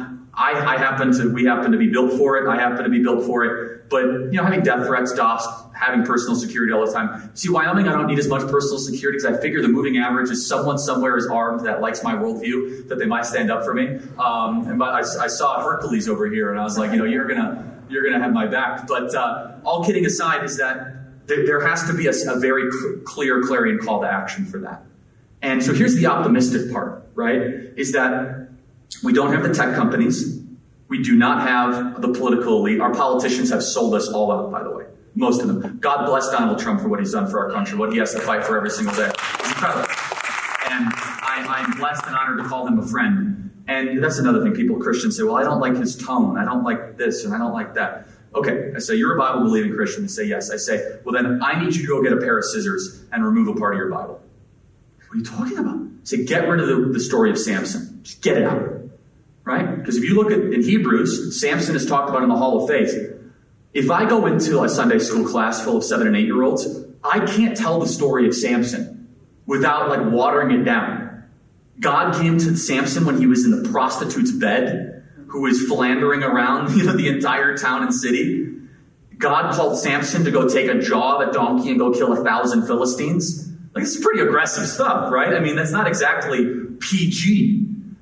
we happen to be built for it. I happen to be built for it. But, having death threats, DOS, having personal security all the time. See, Wyoming, I don't need as much personal security because I figure the moving average is someone somewhere is armed that likes my worldview, that they might stand up for me. But I saw Hercules over here, and I was like, you're gonna have my back. But all kidding aside, is that there has to be a very clear clarion call to action for that. And so here's the optimistic part, right? Is that we don't have the tech companies. We do not have the political elite. Our politicians have sold us all out, by the way. Most of them. God bless Donald Trump for what he's done for our country, what he has to fight for every single day. It's incredible. And I'm blessed and honored to call him a friend. And that's another thing. Christians say, well, I don't like his tone. I don't like this and I don't like that. Okay, I say, you're a Bible-believing Christian. They say, yes. I say, well, then I need you to go get a pair of scissors and remove a part of your Bible. What are you talking about? I say, get rid of the story of Samson. Just get it out. Right? Because if you look in Hebrews, Samson is talked about in the Hall of Faith. If I go into a Sunday school class full of 7 and 8 year olds, I can't tell the story of Samson without watering it down. God came to Samson when he was in the prostitute's bed, who was philandering around the entire town and city. God called Samson to go take a jaw of a donkey and go kill 1,000 Philistines. It's pretty aggressive stuff, right? I mean, that's not exactly PG.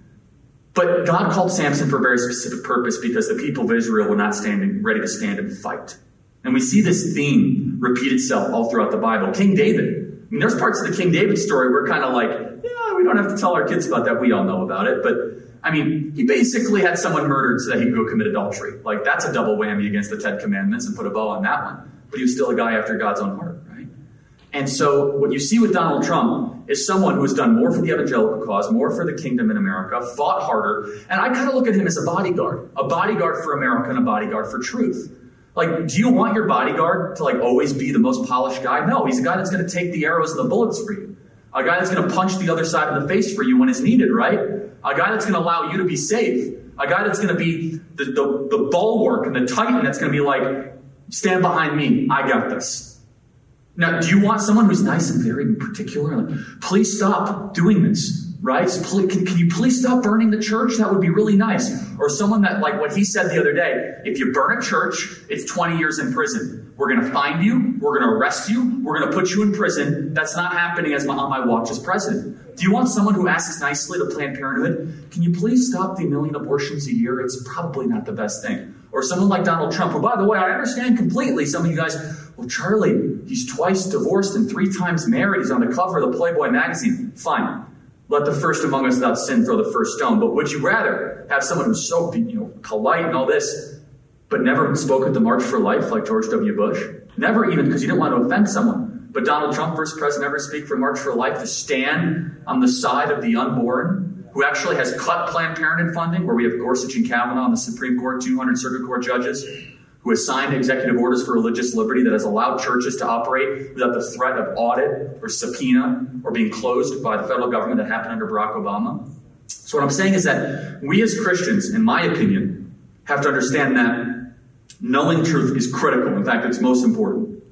But God called Samson for a very specific purpose, because the people of Israel were not ready to stand and fight. And we see this theme repeat itself all throughout the Bible. King David. There's parts of the King David story we're kind of like, we don't have to tell our kids about that. We all know about it. But, he basically had someone murdered so that he could go commit adultery. That's a double whammy against the 10 Commandments, and put a bow on that one. But he was still a guy after God's own heart, right? And so what you see with Donald Trump is someone who has done more for the evangelical cause, more for the kingdom in America, fought harder. And I kind of look at him as a bodyguard for America and a bodyguard for truth. Do you want your bodyguard to always be the most polished guy? No, he's a guy that's going to take the arrows and the bullets for you. A guy that's going to punch the other side of the face for you when it's needed, right? A guy that's going to allow you to be safe. A guy that's going to be the bulwark and the titan that's going to be stand behind me. I got this. Now, do you want someone who's nice and very particular? Please stop doing this, right? So can you please stop burning the church? That would be really nice. Or someone that, what he said the other day, if you burn a church, it's 20 years in prison. We're going to find you. We're going to arrest you. We're going to put you in prison. That's not happening on my watch as president. Do you want someone who asks nicely to Planned Parenthood, can you please stop the 1 million abortions a year? It's probably not the best thing. Or someone like Donald Trump, who, by the way, I understand completely. Some of you guys, well, Charlie, he's twice divorced and 3 times married. He's on the cover of the Playboy magazine. Fine. Let the first among us without sin throw the first stone. But would you rather have someone who's so polite and all this, but never spoke at the March for Life like George W. Bush? Never, even because you didn't want to offend someone. But Donald Trump, first president ever to speak for March for Life, to stand on the side of the unborn, who actually has cut Planned Parenthood funding, where we have Gorsuch and Kavanaugh on the Supreme Court, 200 circuit court judges, who has signed executive orders for religious liberty that has allowed churches to operate without the threat of audit or subpoena or being closed by the federal government that happened under Barack Obama. So what I'm saying is that we as Christians, in my opinion, have to understand that knowing truth is critical. In fact, it's most important.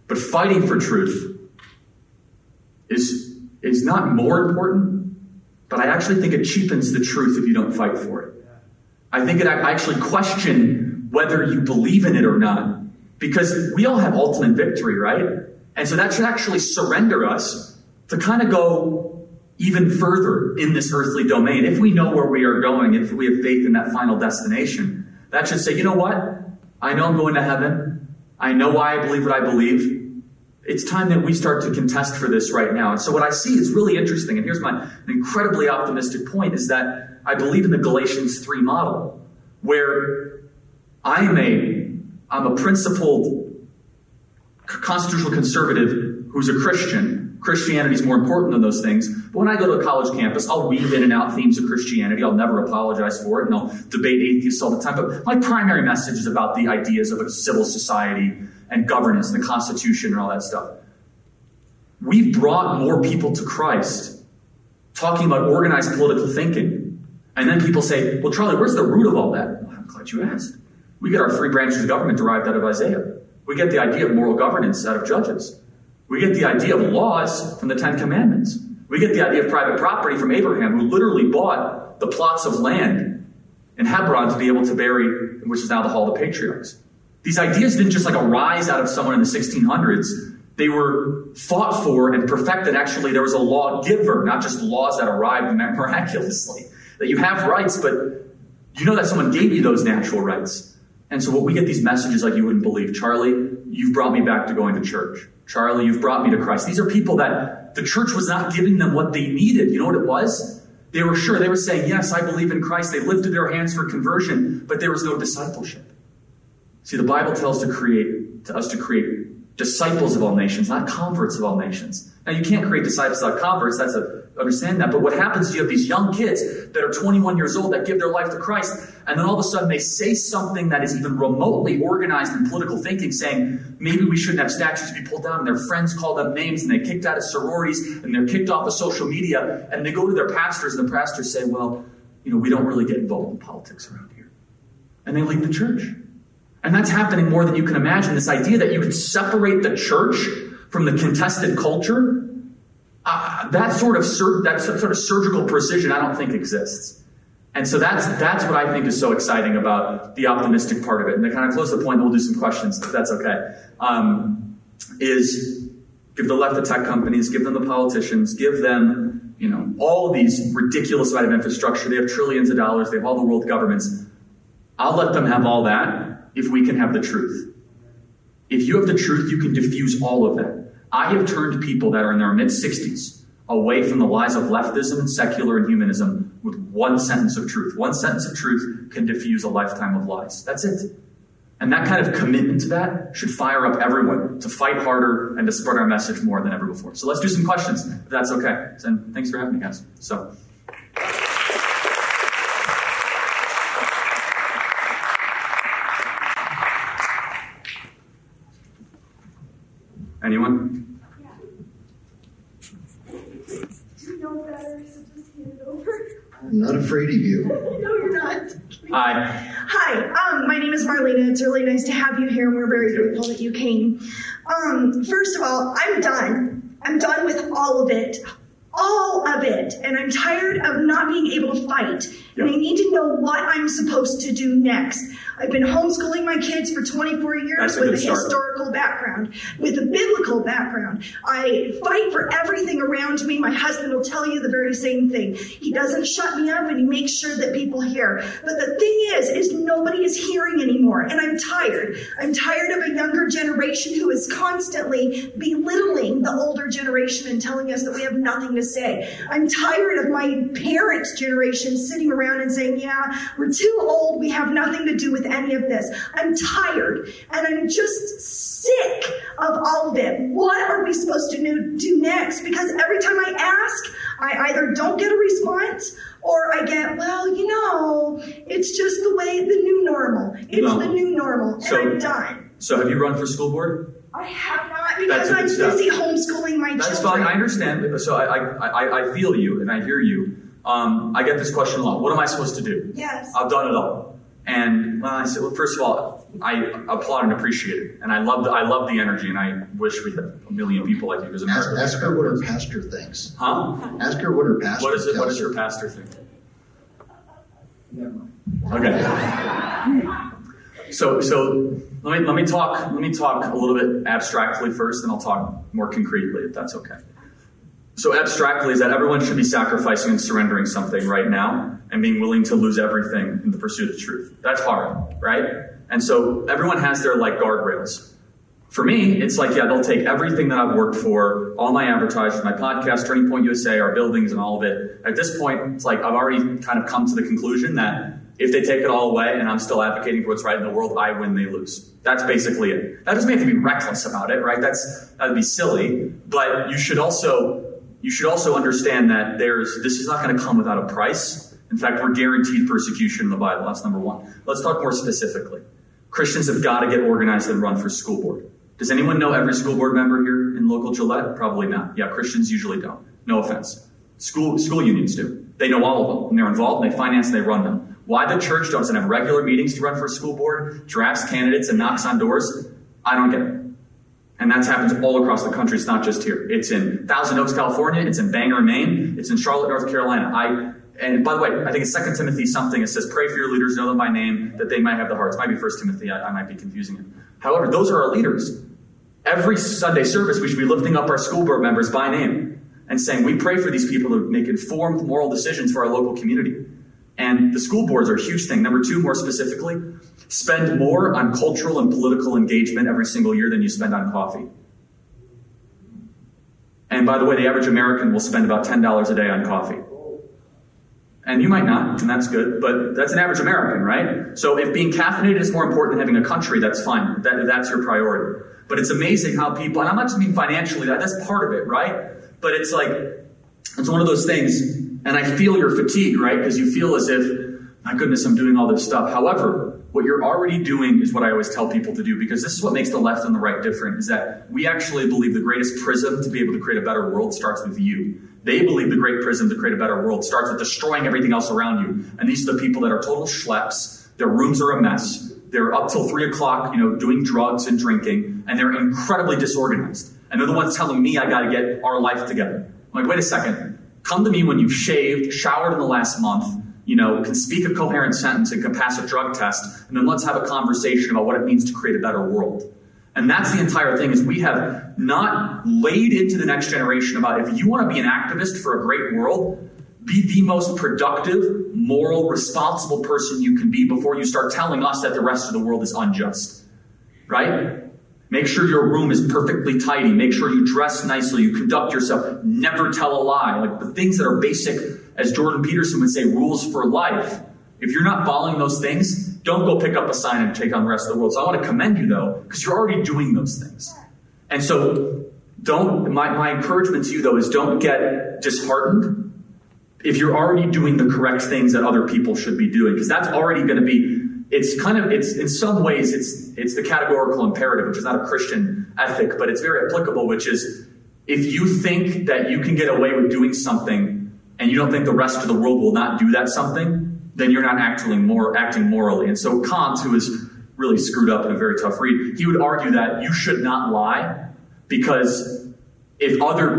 But fighting for truth is not more important, but I actually think it cheapens the truth if you don't fight for it. I think I actually question whether you believe in it or not, because we all have ultimate victory, right? And so that should actually surrender us to kind of go even further in this earthly domain. If we know where we are going, if we have faith in that final destination, that should say, you know what? I know I'm going to heaven. I know why I believe what I believe. It's time that we start to contest for this right now. And so what I see is really interesting, and here's my incredibly optimistic point, is that I believe in the Galatians 3 model, where I'm a principled constitutional conservative who's a Christian. Christianity is more important than those things. But when I go to a college campus, I'll weave in and out themes of Christianity. I'll never apologize for it, and I'll debate atheists all the time. But my primary message is about the ideas of a civil society and governance, the Constitution, and all that stuff. We've brought more people to Christ talking about organized political thinking. And then people say, well, Charlie, where's the root of all that? Well, I'm glad you asked. We get our 3 branches of government derived out of Isaiah. We get the idea of moral governance out of Judges. We get the idea of laws from the 10 Commandments. We get the idea of private property from Abraham, who literally bought the plots of land in Hebron to be able to bury, which is now the Hall of the Patriarchs. These ideas didn't just arise out of someone in the 1600s. They were fought for and perfected. Actually, there was a lawgiver, not just laws that arrived miraculously. That you have rights, but you know that someone gave you those natural rights. And so when we get these messages like you wouldn't believe, Charlie, you've brought me back to going to church. Charlie, you've brought me to Christ. These are people that the church was not giving them what they needed. You know what it was? They were sure. They were saying, yes, I believe in Christ. They lifted their hands for conversion, but there was no discipleship. See, the Bible tells us to create disciples of all nations, not converts of all nations. Now, you can't create disciples without converts. Understand that. But what happens is you have these young kids that are 21 years old that give their life to Christ, and then all of a sudden they say something that is even remotely organized in political thinking, saying maybe we shouldn't have statues be pulled down, and their friends call them names, and they're kicked out of sororities, and they're kicked off of social media, and they go to their pastors, and the pastors say, well, we don't really get involved in politics around here. And they leave the church. And that's happening more than you can imagine. This idea that you can separate the church from the contested culture, that sort of surgical precision, I don't think exists. And so that's what I think is so exciting about the optimistic part of it. And to kind of close the point, we'll do some questions, if that's okay, is give the left the tech companies, give them the politicians, give them, all of these ridiculous amount of infrastructure. They have trillions of dollars. They have all the world governments. I'll let them have all that if we can have the truth. If you have the truth, you can diffuse all of that. I have turned people that are in their mid-60s away from the lies of leftism and secular and humanism with one sentence of truth. One sentence of truth can diffuse a lifetime of lies. That's it. And that kind of commitment to that should fire up everyone to fight harder and to spread our message more than ever before. So let's do some questions, if that's okay. And thanks for having me, guys. Anyone? Yeah. Do you know better, so just hand it over? I'm not afraid of you. No, you're not. Hi. Hi, my name is Marlena. It's really nice to have you here, and we're very grateful that you came. First of all, I'm done. I'm done with all of it. All of it. And I'm tired of not being able to fight. And I need to know what I'm supposed to do next. I've been homeschooling my kids for 24 years with a historical background, with a biblical background. I fight for everything around me. My husband will tell you the very same thing. He doesn't shut me up, and he makes sure that people hear. But the thing is nobody is hearing anymore, and I'm tired. I'm tired of a younger generation who is constantly belittling the older generation and telling us that we have nothing to say. I'm tired of my parents' generation sitting around and saying, yeah, we're too old, we have nothing to do with any of this. I'm tired, and I'm just sick of all of it. What are we supposed to do next? Because every time I ask, I either don't get a response, or I get, it's just the new normal. It's the new normal, and I'm done. So have you run for school board? I have not, because I'm busy homeschooling my children. That's fine, I understand. So I feel you, and I hear you. I get this question a lot. What am I supposed to do? Yes. I've done it all. And I said, well, first of all, I applaud and appreciate it, and I love the energy, and I wish we had a million people like you. Because ask her what her pastor thinks. Huh? Ask her what her pastor. What is it? What does your pastor think? Never mind. Okay. So let me talk a little bit abstractly first, and I'll talk more concretely, if that's okay. So abstractly is that everyone should be sacrificing and surrendering something right now and being willing to lose everything in the pursuit of truth. That's hard, right? And so everyone has their guardrails. For me, it's they'll take everything that I've worked for, all my advertisers, my podcast, Turning Point USA, our buildings, and all of it. At this point, it's I've already kind of come to the conclusion that if they take it all away and I'm still advocating for what's right in the world, I win, they lose. That's basically it. That doesn't mean to be reckless about it, right? That'd be silly. But you should also understand that this is not going to come without a price. In fact, we're guaranteed persecution in the Bible. That's number one. Let's talk more specifically. Christians have got to get organized and run for school board. Does anyone know every school board member here in local Gillette? Probably not. Yeah, Christians usually don't. No offense. School unions do. They know all of them, and they're involved, and they finance, and they run them. Why the church doesn't have regular meetings to run for a school board, drafts candidates, and knocks on doors, I don't get it. And that happens all across the country. It's not just here. It's in Thousand Oaks, California. It's in Bangor, Maine. It's in Charlotte, North Carolina. And by the way, I think it's 2 Timothy something. It says, pray for your leaders, know them by name, that they might have the hearts. It might be 1 Timothy. I might be confusing it. However, those are our leaders. Every Sunday service, we should be lifting up our school board members by name and saying, we pray for these people to make informed moral decisions for our local community. And the school boards are a huge thing. Number 2, more specifically, spend more on cultural and political engagement every single year than you spend on coffee. And by the way, the average American will spend about $10 a day on coffee. And you might not, and that's good, but that's an average American, right? So if being caffeinated is more important than having a country, that's fine. That's your priority. But it's amazing how people, and I'm not just mean financially, that's part of it, right? But it's one of those things, and I feel your fatigue, right? Because you feel as if, my goodness, I'm doing all this stuff. However, what you're already doing is what I always tell people to do, because this is what makes the left and the right different, is that we actually believe the greatest prism to be able to create a better world starts with you. They believe the great prism to create a better world starts with destroying everything else around you. And these are the people that are total schleps. Their rooms are a mess. They're up till 3 o'clock, doing drugs and drinking, and they're incredibly disorganized. And they're the ones telling me I got to get our life together. I'm like, wait a second. Come to me when you've shaved, showered in the last month, can speak a coherent sentence and can pass a drug test, and then let's have a conversation about what it means to create a better world. And that's the entire thing, is we have not laid into the next generation about, if you want to be an activist for a great world, be the most productive, moral, responsible person you can be before you start telling us that the rest of the world is unjust, right? Make sure your room is perfectly tidy. Make sure you dress nicely. You conduct yourself. Never tell a lie. The things that are basic, as Jordan Peterson would say, rules for life. If you're not following those things, don't go pick up a sign and take on the rest of the world. So I want to commend you, though, because you're already doing those things. And so my encouragement to you, though, is don't get disheartened if you're already doing the correct things that other people should be doing, because that's already going to be, it's in some ways, it's the categorical imperative, which is not a Christian ethic, but it's very applicable, which is, if you think that you can get away with doing something and you don't think the rest of the world will not do that something, then you're not acting morally. And so Kant, who is really screwed up in a very tough read, he would argue that you should not lie, because if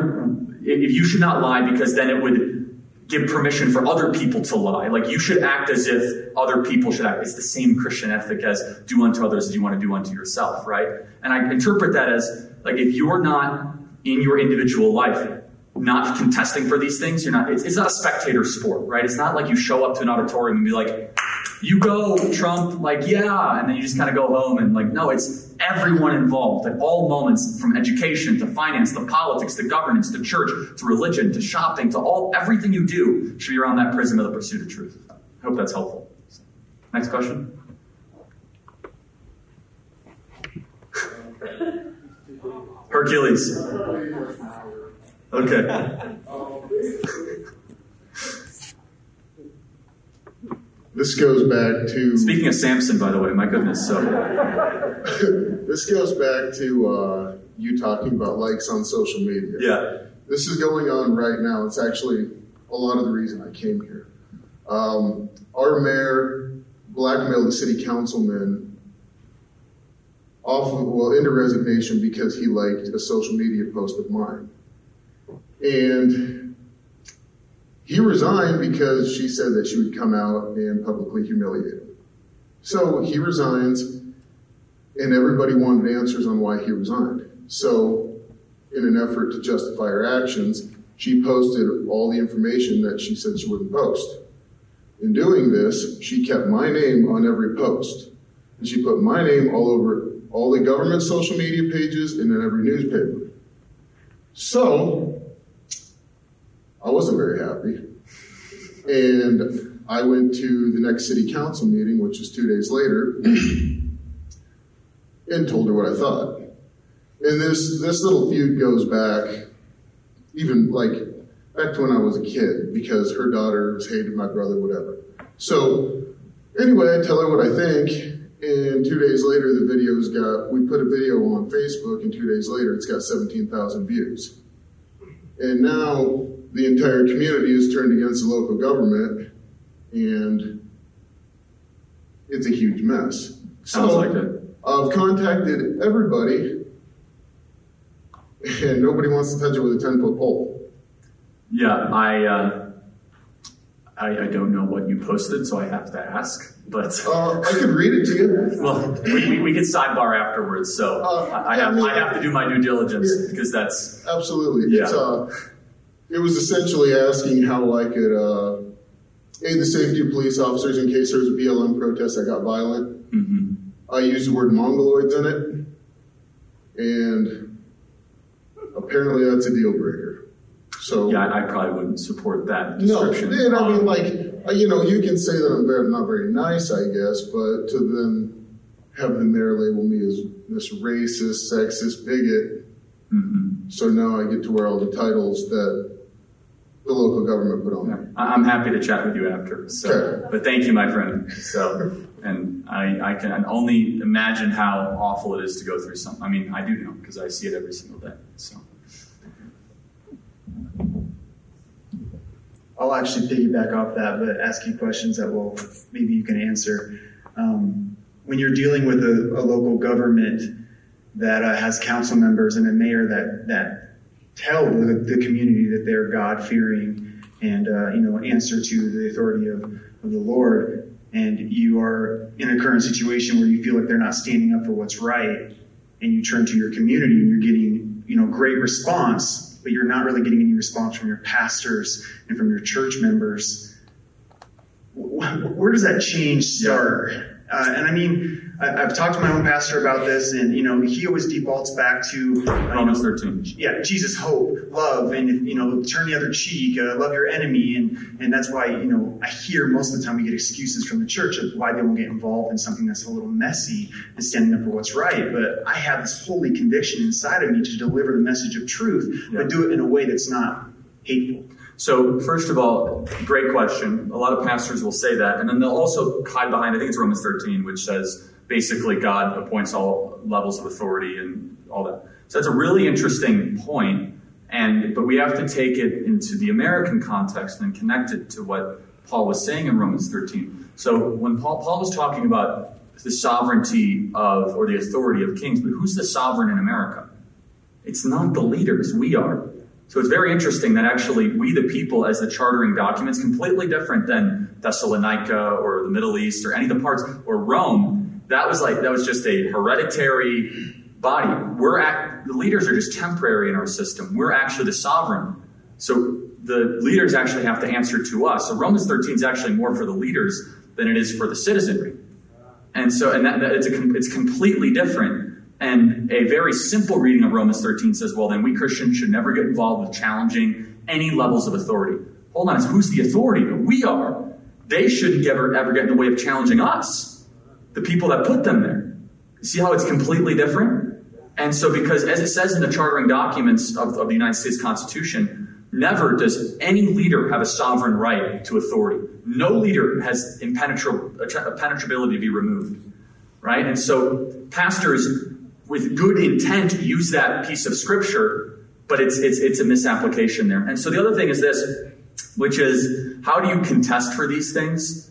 you should not lie, because then it would give permission for other people to lie. You should act as if other people should act. It's the same Christian ethic as do unto others as you want to do unto yourself, right? And I interpret that as, if you're not in your individual life not contesting for these things, it's not a spectator sport, right? It's not like you show up to an auditorium and be like, you go, Trump, yeah, and then you just kind of go home and no, it's everyone involved at all moments, from education to finance to politics to governance to church to religion to shopping to everything you do should be around that prism of the pursuit of truth. I hope that's helpful. Next question. Hercules. Okay. This goes back to... Speaking of Samson, by the way, my goodness. So this goes back to you talking about likes on social media. Yeah. This is going on right now. It's actually a lot of the reason I came here. Our mayor blackmailed the city councilman into resignation because he liked a social media post of mine. And he resigned because she said that she would come out and publicly humiliate him. So he resigns, and everybody wanted answers on why he resigned. So in an effort to justify her actions, she posted all the information that she said she wouldn't post. In doing this, she kept my name on every post. And she put my name all over all the government social media pages and in every newspaper. So I wasn't very happy. And I went to the next city council meeting, which was 2 days later, and told her what I thought. And this little feud goes back, even back to when I was a kid, because her daughters hated my brother, whatever. So anyway, I tell her what I think. And 2 days later, we put a video on Facebook, and 2 days later, it's got 17,000 views. And now the entire community is turned against the local government, and it's a huge mess. Sounds like it. I've contacted everybody, and nobody wants to touch it with a 10-foot pole. Yeah, I don't know what you posted, so I have to ask. But I could read it to you. Well, we could sidebar afterwards. So I have to do my due diligence because that's absolutely. Yeah. It was essentially asking how I could aid the safety of police officers in case there was a BLM protest that got violent. Mm-hmm. I used the word mongoloids in it, and apparently that's a deal breaker. So yeah, I probably wouldn't support that description. No, I mean, you can say that I'm not very nice, I guess, but to then have them there label me as this racist, sexist bigot. Mm-hmm. So now I get to wear all the titles that the local government put on me. I'm happy to chat with you after. So, okay. But thank you, my friend. So, and I can only imagine how awful it is to go through something. I mean, I do know because I see it every single day. So. I'll actually piggyback off that, but ask you questions that maybe you can answer. When you're dealing with a local government that has council members and a mayor that tell the community that they're God-fearing and answer to the authority of the Lord, and you are in a current situation where you feel like they're not standing up for what's right, and you turn to your community and you're getting great response, but you're not really getting any response from your pastors and from your church members. Where does that change start? And I mean, I've talked to my own pastor about this, and he always defaults back to Romans 13. Yeah, Jesus, hope, love, and turn the other cheek, love your enemy, and that's why I hear most of the time we get excuses from the church of why they won't get involved in something that's a little messy and standing up for what's right. But I have this holy conviction inside of me to deliver the message of truth, but do it in a way that's not hateful. So, first of all, great question. A lot of pastors will say that, and then they'll also hide behind, I think it's Romans 13, which says basically God appoints all levels of authority and all that. So that's a really interesting point, but we have to take it into the American context and connect it to what Paul was saying in Romans 13. So when Paul was talking about the sovereignty or the authority of kings, but who's the sovereign in America? It's not the leaders, we are. So it's very interesting that actually we, the people, as the chartering documents, completely different than Thessalonica or the Middle East or any of the parts, or Rome, that was just a hereditary body. The leaders are just temporary in our system. We're actually the sovereign. So the leaders actually have to answer to us. So Romans 13 is actually more for the leaders than it is for the citizenry. And so, it's completely different. And a very simple reading of Romans 13 says, well, then we Christians should never get involved with challenging any levels of authority. Hold on, who's the authority? We are. They shouldn't ever get in the way of challenging us, the people that put them there. See how it's completely different? And so because, as it says in the chartering documents of the United States Constitution, never does any leader have a sovereign right to authority. No leader has impenetrability to be removed. Right? And so pastors with good intent use that piece of scripture, but it's a misapplication there. And so the other thing is this, which is how do you contest for these things?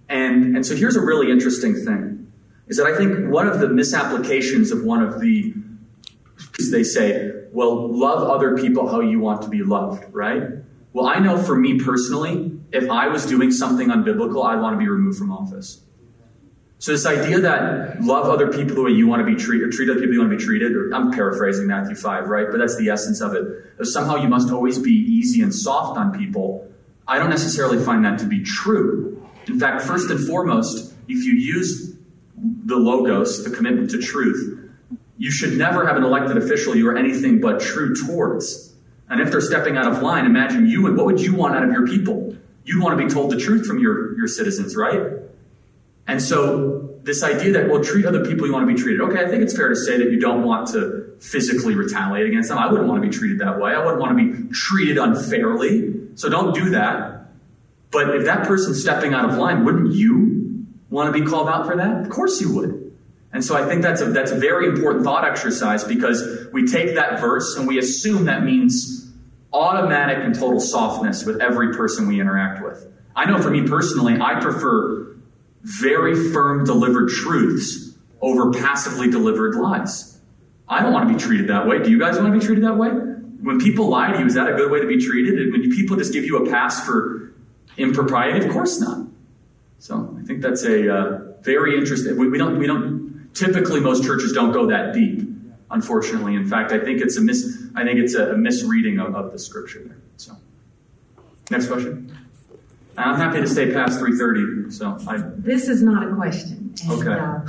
And so here's a really interesting thing, is that I think one of the misapplications of one of the, they say, well, love other people how you want to be loved, right? Well, I know for me personally, if I was doing something unbiblical, I'd want to be removed from office. So this idea that love other people the way you want to be treated, or treat other people you want to be treated, or I'm paraphrasing Matthew 5, right? But that's the essence of it. If somehow you must always be easy and soft on people, I don't necessarily find that to be true. In fact, first and foremost, if you use the logos, the commitment to truth, you should never have an elected official you are anything but true towards. And if they're stepping out of line, imagine you, and what would you want out of your people? You'd want to be told the truth from your citizens, right? And so this idea that, well, treat other people you want to be treated. Okay, I think it's fair to say that you don't want to physically retaliate against them. I wouldn't want to be treated that way. I wouldn't want to be treated unfairly. So don't do that. But if that person's stepping out of line, wouldn't you want to be called out for that? Of course you would. And so I think that's a very important thought exercise, because we take that verse and we assume that means automatic and total softness with every person we interact with. I know for me personally, I prefer very firm delivered truths over passively delivered lies. I don't want to be treated that way. Do you guys want to be treated that way? When people lie to you, is that a good way to be treated? And when people just give you a pass for impropriety? Of course not. So I think that's a very interesting. We don't typically, most churches don't go that deep, unfortunately. In fact, I think it's a misreading of the scripture there. So, next question. I'm happy to stay past 3:30. So this is not a question. And, okay.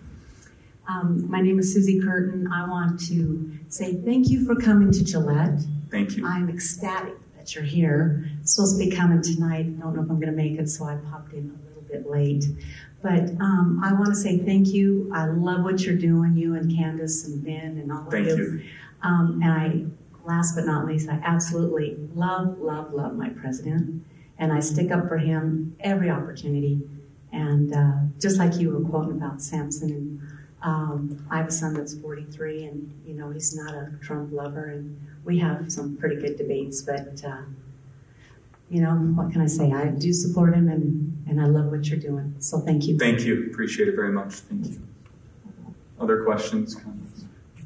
My name is Susie Curtin. I want to say thank you for coming to Gillette. Thank you. I'm ecstatic that you're here. I'm supposed to be coming tonight. I don't know if I'm going to make it, so I popped in a little bit late. But I want to say thank you. I love what you're doing, you and Candace and Ben and all of you. Thank you. And last but not least, I absolutely love my president. And I stick up for him every opportunity. And just like you were quoting about Samson, and I have a son that's 43, and he's not a Trump lover, and we have some pretty good debates. But what can I say? I do support him, and I love what you're doing. So thank you. Thank you. Appreciate it very much. Thank you. Other questions, comments?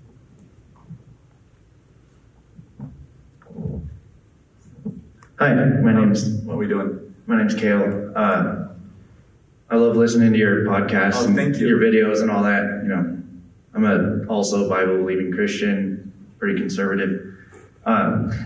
Hi, my name's. What are we doing? My name's Kale. I love listening to your podcast and thank you. Your videos and all that. I'm also Bible believing Christian, pretty conservative. I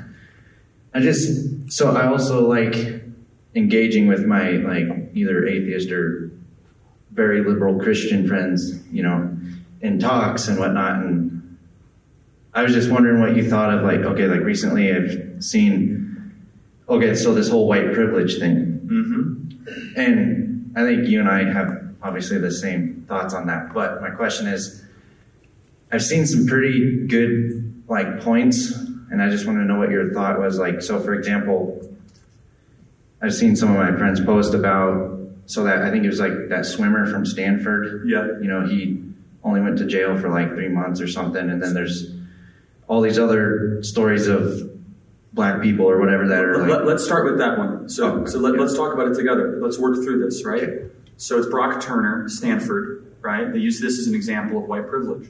also like engaging with my either atheist or very liberal Christian friends, in talks and whatnot. And I was just wondering what you thought of recently I've seen. Okay, so this whole white privilege thing. Mm-hmm. And I think you and I have obviously the same thoughts on that. But my question is, I've seen some pretty good points, and I just want to know what your thought was. So for example, I've seen some of my friends post about, that I think it was that swimmer from Stanford. Yeah. He only went to jail for 3 months or something. And then there's all these other stories of Black people or whatever that are Let's start with that one. Let's talk about it together. Let's work through this, right? Okay. So it's Brock Turner, Stanford, right? They use this as an example of white privilege.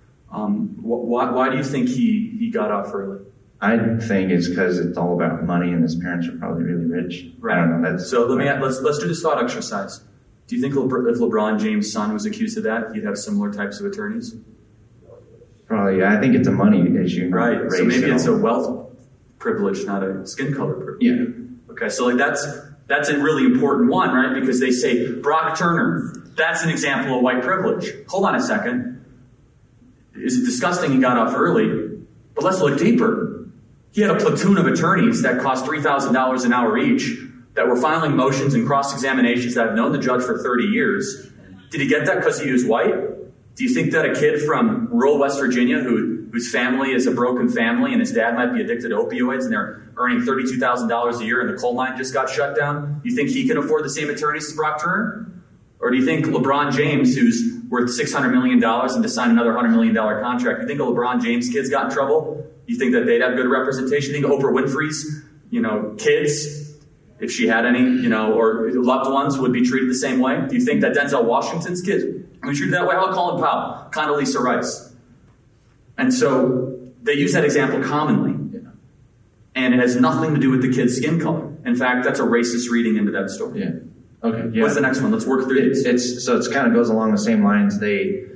Why do you think he got off early? I think it's because it's all about money, and his parents are probably really rich. Right. I don't know. Let's do this thought exercise. Do you think if LeBron James' son was accused of that, he'd have similar types of attorneys? Probably. I think it's a money issue. Right. So maybe it's a wealth privilege, not a skin color privilege. Yeah. Okay, so that's a really important one, right? Because they say, Brock Turner, that's an example of white privilege. Hold on a second. Is it disgusting he got off early? But let's look deeper. He had a platoon of attorneys that cost $3,000 an hour each that were filing motions and cross-examinations that have known the judge for 30 years. Did he get that because he was white? Do you think that a kid from rural West Virginia whose family is a broken family and his dad might be addicted to opioids and they're earning $32,000 a year and the coal mine just got shut down, do you think he can afford the same attorneys as Brock Turner? Or do you think LeBron James, who's worth $600 million and to sign another $100 million contract, you think a LeBron James kids got in trouble? You think that they'd have good representation? You think Oprah Winfrey's, kids if she had any, or loved ones would be treated the same way? Do you think that Denzel Washington's kids would be treated that way? How about Colin Powell, Condoleezza Rice? And so they use that example commonly. And it has nothing to do with the kid's skin color. In fact, that's a racist reading into that story. Yeah. Okay. Yeah. What's the next one? Let's work through these. So it kind of goes along the same lines. They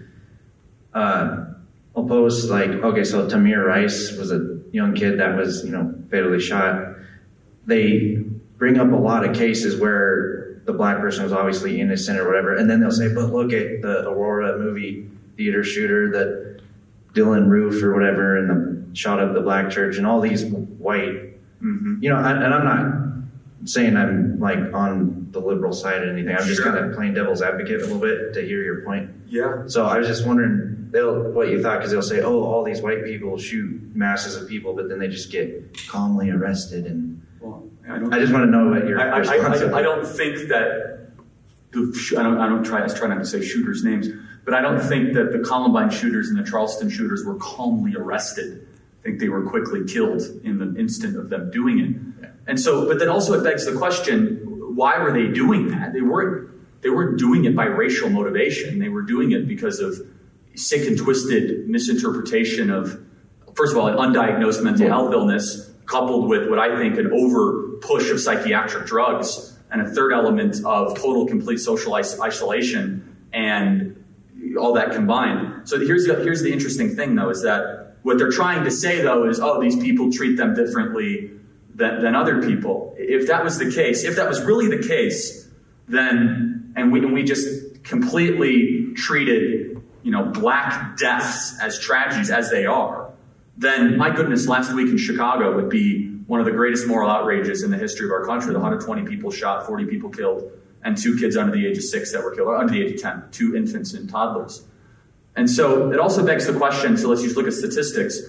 oppose, so Tamir Rice was a young kid that was, fatally shot. They bring up a lot of cases where the black person was obviously innocent or whatever, and then they'll say, but look at the Aurora movie theater shooter, that Dylan Roof or whatever, and the shot of the black church, and all these white, and I'm not saying I'm on the liberal side or anything. I'm just kind of playing devil's advocate a little bit to hear your point. Yeah. So I was just wondering what you thought, because they'll say, oh, all these white people shoot masses of people, but then they just get calmly arrested. And I just want to know what your response is. I don't think that I try not to say shooters' names, but I don't think that the Columbine shooters and the Charleston shooters were calmly arrested. I think they were quickly killed in the instant of them doing it. Yeah. And so, but then also it begs the question, why were they doing that? They weren't doing it by racial motivation. They were doing it because of sick and twisted misinterpretation of, first of all, an undiagnosed mental health illness, coupled with what I think an over push of psychiatric drugs, and a third element of total, complete social isolation, and all that combined. So here's the interesting thing, though, is that what they're trying to say, though, is, these people treat them differently than other people. If that was the case, if that was really the case, then, and we just completely treated, black deaths as tragedies as they are, then, my goodness, last week in Chicago would be one of the greatest moral outrages in the history of our country. The 120 people shot, 40 people killed, and 2 kids under the age of 6 that were killed, or under the age of 10, 2 infants and toddlers. And so it also begs the question, so let's just look at statistics,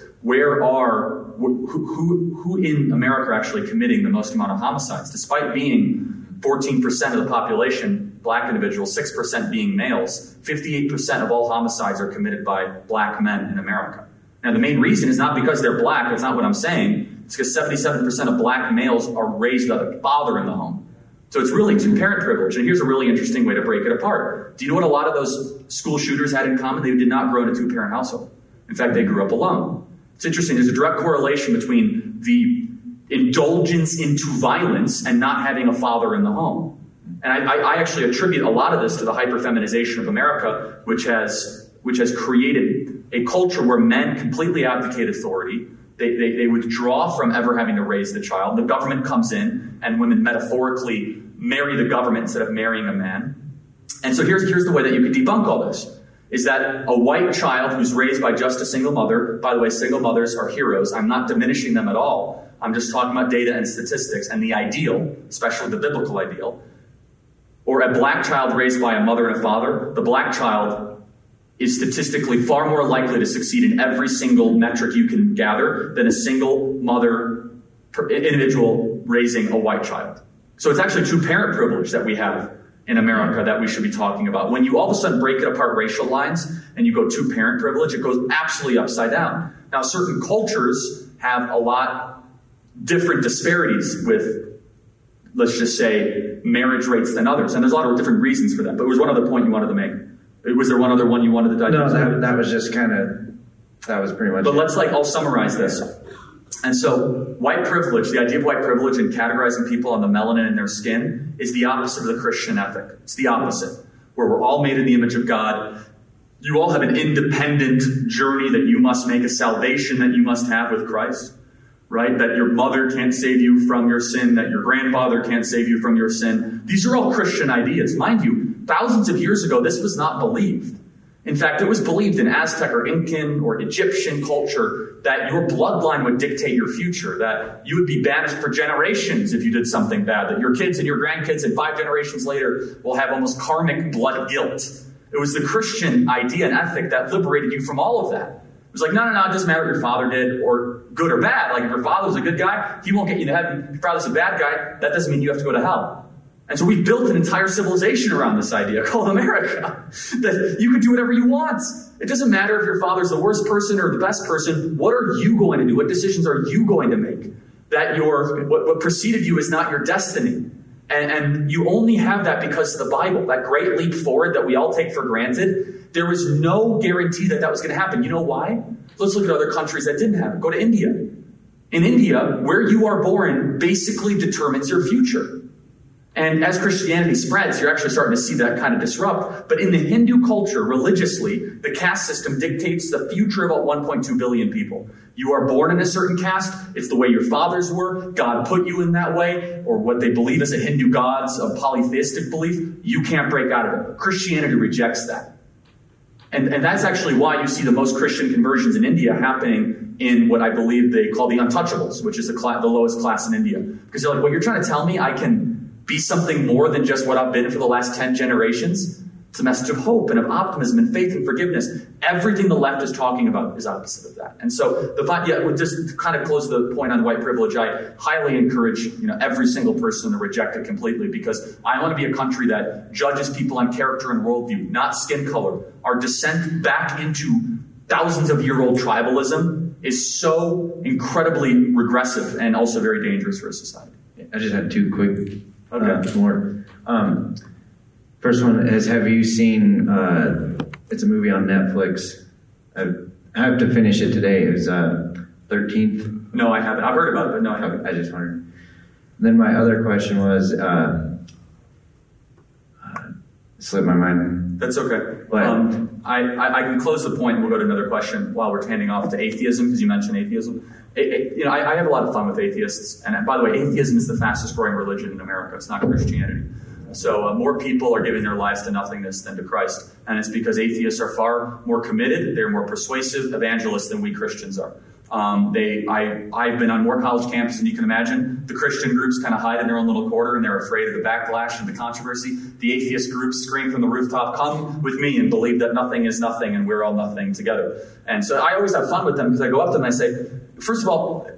who in America are actually committing the most amount of homicides? Despite being 14% of the population, black individuals, 6% being males, 58% of all homicides are committed by black men in America. Now, the main reason is not because they're black, that's not what I'm saying, it's because 77% of black males are raised by a father in the home. So it's really 2-parent privilege. And here's a really interesting way to break it apart. Do you know what a lot of those school shooters had in common? They did not grow in a 2-parent household. In fact, they grew up alone. It's interesting. There's a direct correlation between the indulgence into violence and not having a father in the home. And I actually attribute a lot of this to the hyperfeminization of America, which has created a culture where men completely abdicate authority. They withdraw from ever having to raise the child. The government comes in, and women metaphorically marry the government instead of marrying a man. And so here's the way that you could debunk all this, is that a white child who's raised by just a single mother, by the way, single mothers are heroes. I'm not diminishing them at all. I'm just talking about data and statistics and the ideal, especially the biblical ideal. Or a black child raised by a mother and a father, the black child is statistically far more likely to succeed in every single metric you can gather than a single mother individual raising a white child. So it's actually 2-parent privilege that we have in America that we should be talking about. When you all of a sudden break it apart racial lines and you go 2-parent privilege, it goes absolutely upside down. Now, certain cultures have a lot different disparities with, let's just say, marriage rates than others. And there's a lot of different reasons for that. But there was one other point you wanted to make. Was there one other one you wanted to digest? No, that was just that was pretty much But let's I'll summarize this. And so white privilege, the idea of white privilege and categorizing people on the melanin in their skin is the opposite of the Christian ethic. It's the opposite, where we're all made in the image of God. You all have an independent journey that you must make, a salvation that you must have with Christ, right? That your mother can't save you from your sin, that your grandfather can't save you from your sin. These are all Christian ideas. Mind you, thousands of years ago, this was not believed. In fact, it was believed in Aztec or Incan or Egyptian culture that your bloodline would dictate your future, that you would be banished for generations if you did something bad, that your kids and your grandkids and 5 generations later will have almost karmic blood guilt. It was the Christian idea and ethic that liberated you from all of that. It was like, no, it doesn't matter what your father did, or good or bad. Like, if your father was a good guy, he won't get you to heaven. If your father's a bad guy, that doesn't mean you have to go to hell. And so we built an entire civilization around this idea called America, that you can do whatever you want. It doesn't matter if your father's the worst person or the best person. What are you going to do? What decisions are you going to make? that what preceded you is not your destiny. And you only have that because of the Bible, that great leap forward that we all take for granted. There was no guarantee that was going to happen. You know why? Let's look at other countries that didn't have it. Go to India. In India, where you are born basically determines your future. And as Christianity spreads, you're actually starting to see that kind of disrupt. But in the Hindu culture, religiously, the caste system dictates the future of about 1.2 billion people. You are born in a certain caste. It's the way your fathers were. God put you in that way, or what they believe as a Hindu gods, a polytheistic belief. You can't break out of it. Christianity rejects that. And that's actually why you see the most Christian conversions in India happening in what I believe they call the untouchables, which is the lowest class in India. Because they're like, well, you're trying to tell me I can be something more than just what I've been for the last 10 generations? It's a message of hope and of optimism and faith and forgiveness. Everything the left is talking about is opposite of that. And so, just to kind of close the point on white privilege, I highly encourage every single person to reject it completely, because I want to be a country that judges people on character and worldview, not skin color. Our descent back into thousands of year old tribalism is so incredibly regressive and also very dangerous for a society. I just had two quick more. First one is, have you seen, it's a movie on Netflix. I have to finish it today. It was 13th. No, I haven't. I've heard about it, but no, I haven't. I just wondered. Then my other question was, slipped my mind. That's okay. I can close the point and we'll go to another question while we're handing off to atheism, because you mentioned atheism. I have a lot of fun with atheists. And by the way, atheism is the fastest growing religion in America. It's not Christianity. So more people are giving their lives to nothingness than to Christ. And it's because atheists are far more committed. They're more persuasive evangelists than we Christians are. I've been on more college campuses than you can imagine. The Christian groups kind of hide in their own little corner and they're afraid of the backlash and the controversy. The atheist groups scream from the rooftop, come with me and believe that nothing is nothing and we're all nothing together. And so I always have fun with them, because I go up to them and I say, first of all,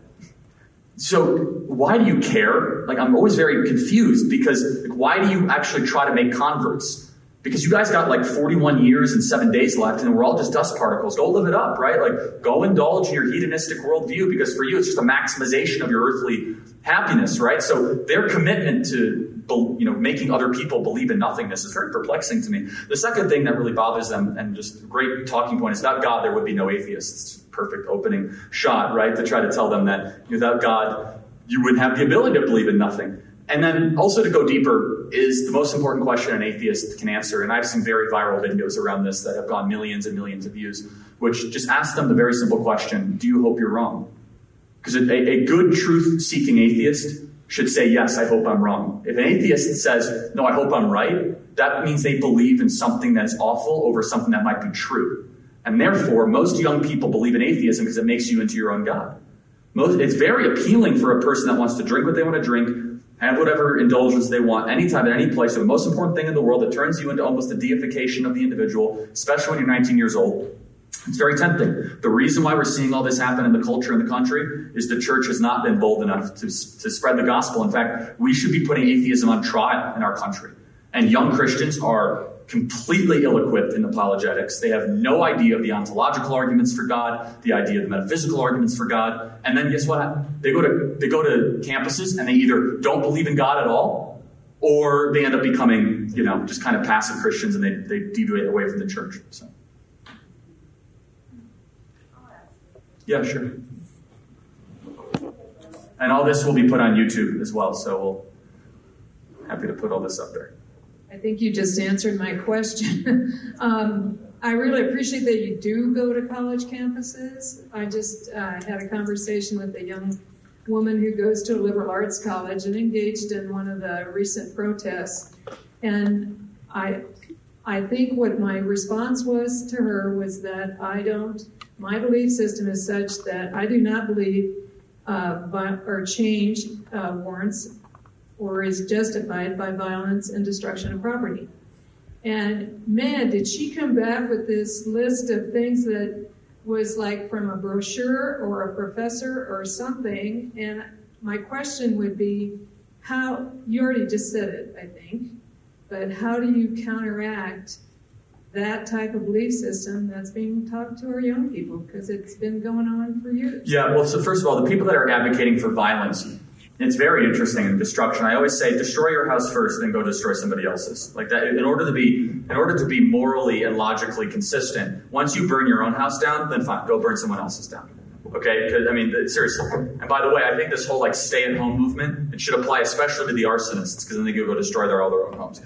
so why do you care? I'm always very confused, because why do you actually try to make converts? Because you guys got 41 years and 7 days left, and we're all just dust particles. Go live it up, right? Go indulge in your hedonistic worldview, because for you, it's just a maximization of your earthly happiness, right? So their commitment to making other people believe in nothingness is very perplexing to me. The second thing that really bothers them, and just a great talking point, is without God, there would be no atheists. Perfect opening shot, right? To try to tell them that without God, you wouldn't have the ability to believe in nothing. And then also to go deeper is the most important question an atheist can answer. And I have some very viral videos around this that have gone millions and millions of views, which just ask them the very simple question, do you hope you're wrong? Because a good truth-seeking atheist should say, yes, I hope I'm wrong. If an atheist says, no, I hope I'm right, that means they believe in something that is awful over something that might be true. And therefore, most young people believe in atheism because it makes you into your own God. It's very appealing for a person that wants to drink what they want to drink, have whatever indulgence they want, anytime, at any place. So the most important thing in the world that turns you into almost a deification of the individual, especially when you're 19 years old. It's very tempting. The reason why we're seeing all this happen in the culture in the country is the church has not been bold enough to spread the gospel. In fact, we should be putting atheism on trial in our country. And young Christians are completely ill-equipped in apologetics. They have no idea of the ontological arguments for God, the idea of the metaphysical arguments for God. And then guess what? They go to campuses and they either don't believe in God at all, or they end up becoming, just kind of passive Christians, and they deviate away from the church. So, yeah, sure. And all this will be put on YouTube as well, so we'll happy to put all this up there. I think you just answered my question. I really appreciate that you do go to college campuses. I just had a conversation with a young woman who goes to a liberal arts college and engaged in one of the recent protests. And I think what my response was to her was that my belief system is such that I do not believe change warrants or is justified by violence and destruction of property. And man, did she come back with this list of things that was like from a brochure or a professor or something. And my question would be, you already just said it, I think, but how do you counteract that type of belief system that's being taught to our young people, because it's been going on for years. Yeah, well, so first of all, the people that are advocating for violence, it's very interesting in destruction. I always say, destroy your house first, then go destroy somebody else's. Like that, in order to be morally and logically consistent, once you burn your own house down, then fine, go burn someone else's down. Okay, because I mean, seriously. And by the way, I think this whole stay-at-home movement, it should apply especially to the arsonists, because then they go destroy all their own homes.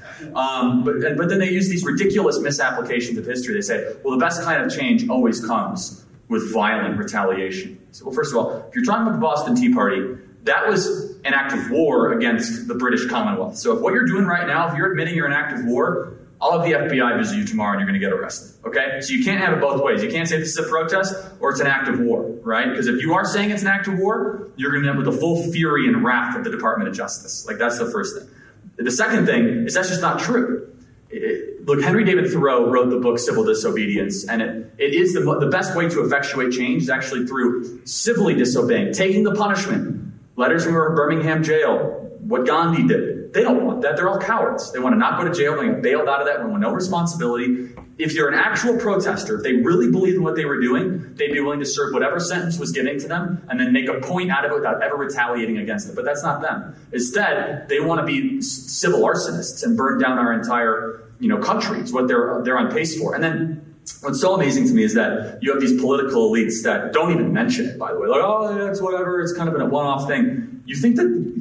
But then they use these ridiculous misapplications of history. They say, well, the best kind of change always comes with violent retaliation. So, well, first of all, if you're talking about the Boston Tea Party, that was an act of war against the British Commonwealth. So if what you're doing right now, if you're admitting you're an act of war, I'll have the FBI visit you tomorrow and you're going to get arrested. Okay? So you can't have it both ways. You can't say this is a protest or it's an act of war, right? Because if you are saying it's an act of war, you're going to end up with the full fury and wrath of the Department of Justice. That's the first thing. The second thing is that's just not true. Look, Henry David Thoreau wrote the book Civil Disobedience, and it is the best way to effectuate change is actually through civilly disobeying, taking the punishment. Letters from Birmingham jail, what Gandhi did. They don't want that. They're all cowards. They want to not go to jail. They get bailed out of that with no responsibility. If you're an actual protester, if they really believed in what they were doing, they'd be willing to serve whatever sentence was given to them and then make a point out of it without ever retaliating against it. But that's not them. Instead, they want to be civil arsonists and burn down our entire country is what they're on pace for. And then what's so amazing to me is that you have these political elites that don't even mention it, by the way. Like, oh, it's whatever. It's kind of a one-off thing. You think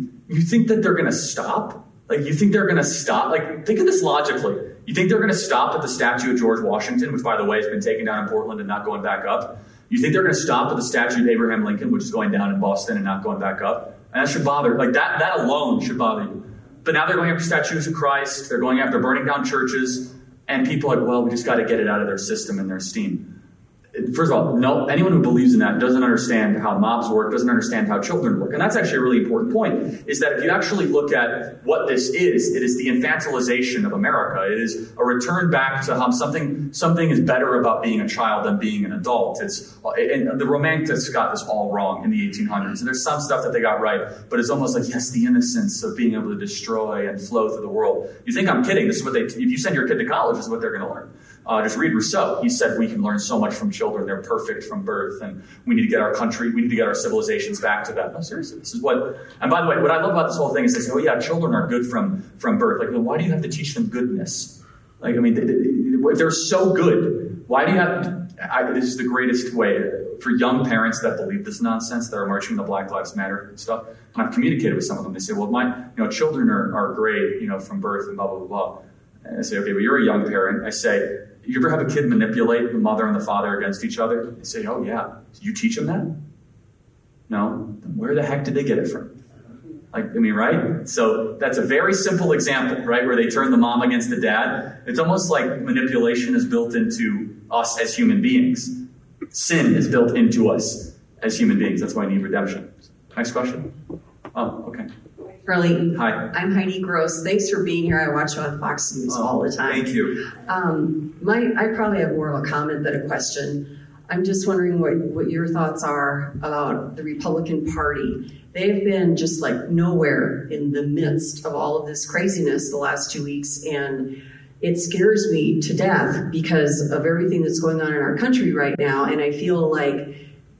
that they're going to stop? You think they're going to stop? Think of this logically. You think they're going to stop at the statue of George Washington, which, by the way, has been taken down in Portland and not going back up? You think they're going to stop at the statue of Abraham Lincoln, which is going down in Boston and not going back up? And that should bother. That alone should bother you. But now they're going after statues of Christ. They're going after burning down churches. And people are like, well, we just got to get it out of their system and their steam. First of all, no, anyone who believes in that doesn't understand how mobs work, doesn't understand how children work. And that's actually a really important point, is that if you actually look at what this is, it is the infantilization of America. It is a return back to how something is better about being a child than being an adult. And the Romantics got this all wrong in the 1800s. And there's some stuff that they got right, but it's almost like, yes, the innocence of being able to destroy and flow through the world. You think I'm kidding? This is what if you send your kid to college, this is what they're going to learn. Just read Rousseau. He said we can learn so much from children. They're perfect from birth, and we need to get our country, we need to get our civilizations back to that. No, seriously, this is what... And by the way, what I love about this whole thing is they say, oh yeah, children are good from birth. Well, why do you have to teach them goodness? If they're so good, why do you have... this is the greatest way for young parents that believe this nonsense, that are marching the Black Lives Matter stuff. And I've communicated with some of them. They say, well, my children are great, from birth and blah, blah, blah, blah. And I say, okay, well, you're a young parent. I say, you ever have a kid manipulate the mother and the father against each other? They say, oh, yeah. You teach them that? No. Then where the heck did they get it from? Right? So that's a very simple example, right, where they turn the mom against the dad. It's almost like manipulation is built into us as human beings. Sin is built into us as human beings. That's why I need redemption. Next question. Oh, okay. Charlie. Hi. I'm Heidi Gross. Thanks for being here. I watch on Fox News all the time. Thank you. I probably have more of a comment than a question. I'm just wondering what your thoughts are about the Republican Party. They've been just nowhere in the midst of all of this craziness the last 2 weeks, and it scares me to death because of everything that's going on in our country right now, and I feel like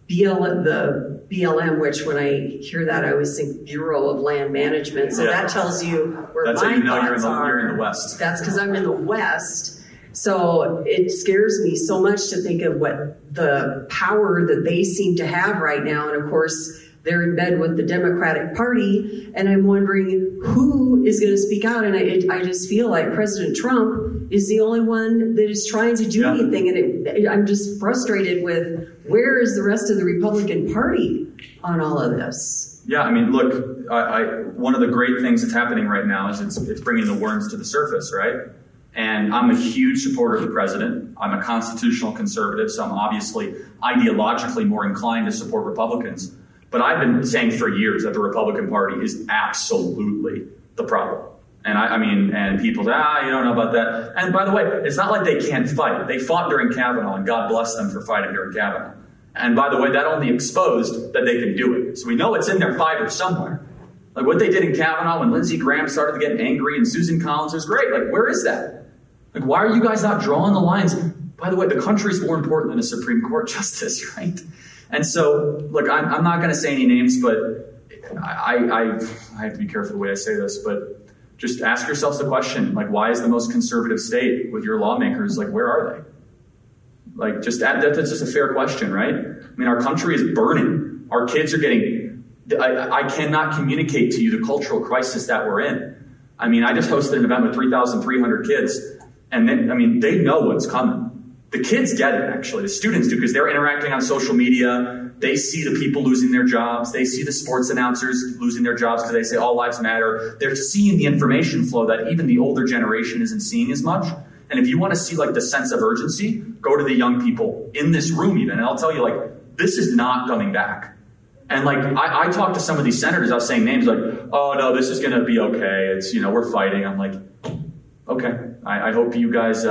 the BLM, which when I hear that, I always think Bureau of Land Management. So that tells you where my thoughts are. You're in the West. That's because I'm in the West. So it scares me so much to think of what the power that they seem to have right now. And of course, they're in bed with the Democratic Party. And I'm wondering who is going to speak out. And I just feel like President Trump is the only one that is trying to do anything. And I'm just frustrated with where is the rest of the Republican Party on all of this? Yeah, look, one of the great things that's happening right now is it's bringing the worms to the surface, right? And I'm a huge supporter of the president. I'm a constitutional conservative, so I'm obviously ideologically more inclined to support Republicans. But I've been saying for years that the Republican Party is absolutely the problem. And and people say, you don't know about that. And by the way, it's not like they can't fight. They fought during Kavanaugh, and God bless them for fighting during Kavanaugh. And by the way, that only exposed that they can do it. So we know it's in their fiber somewhere. What they did in Kavanaugh when Lindsey Graham started to get angry and Susan Collins was great. Where is that? Like, why are you guys not drawing the lines? By the way, the country is more important than a Supreme Court justice, right? And so, look, I'm not going to say any names, but I have to be careful the way I say this, but just ask yourselves the question, like, why is the most conservative state with your lawmakers, like, where are they? Like, that's just a fair question, right? I mean, our country is burning. Our kids are getting, I cannot communicate to you the cultural crisis that we're in. I mean, I just hosted an event with 3,300 kids, and they know what's coming. The kids get it, actually. The students do, because they're interacting on social media. They see the people losing their jobs. They see the sports announcers losing their jobs because they say all lives matter. They're seeing the information flow that even the older generation isn't seeing as much. And if you want to see like the sense of urgency, go to the young people in this room even. And I'll tell you, like, this is not coming back. And like, I talked to some of these senators, I was saying names like, oh no, this is going to be okay. It's, we're fighting. I'm like, okay, I hope you guys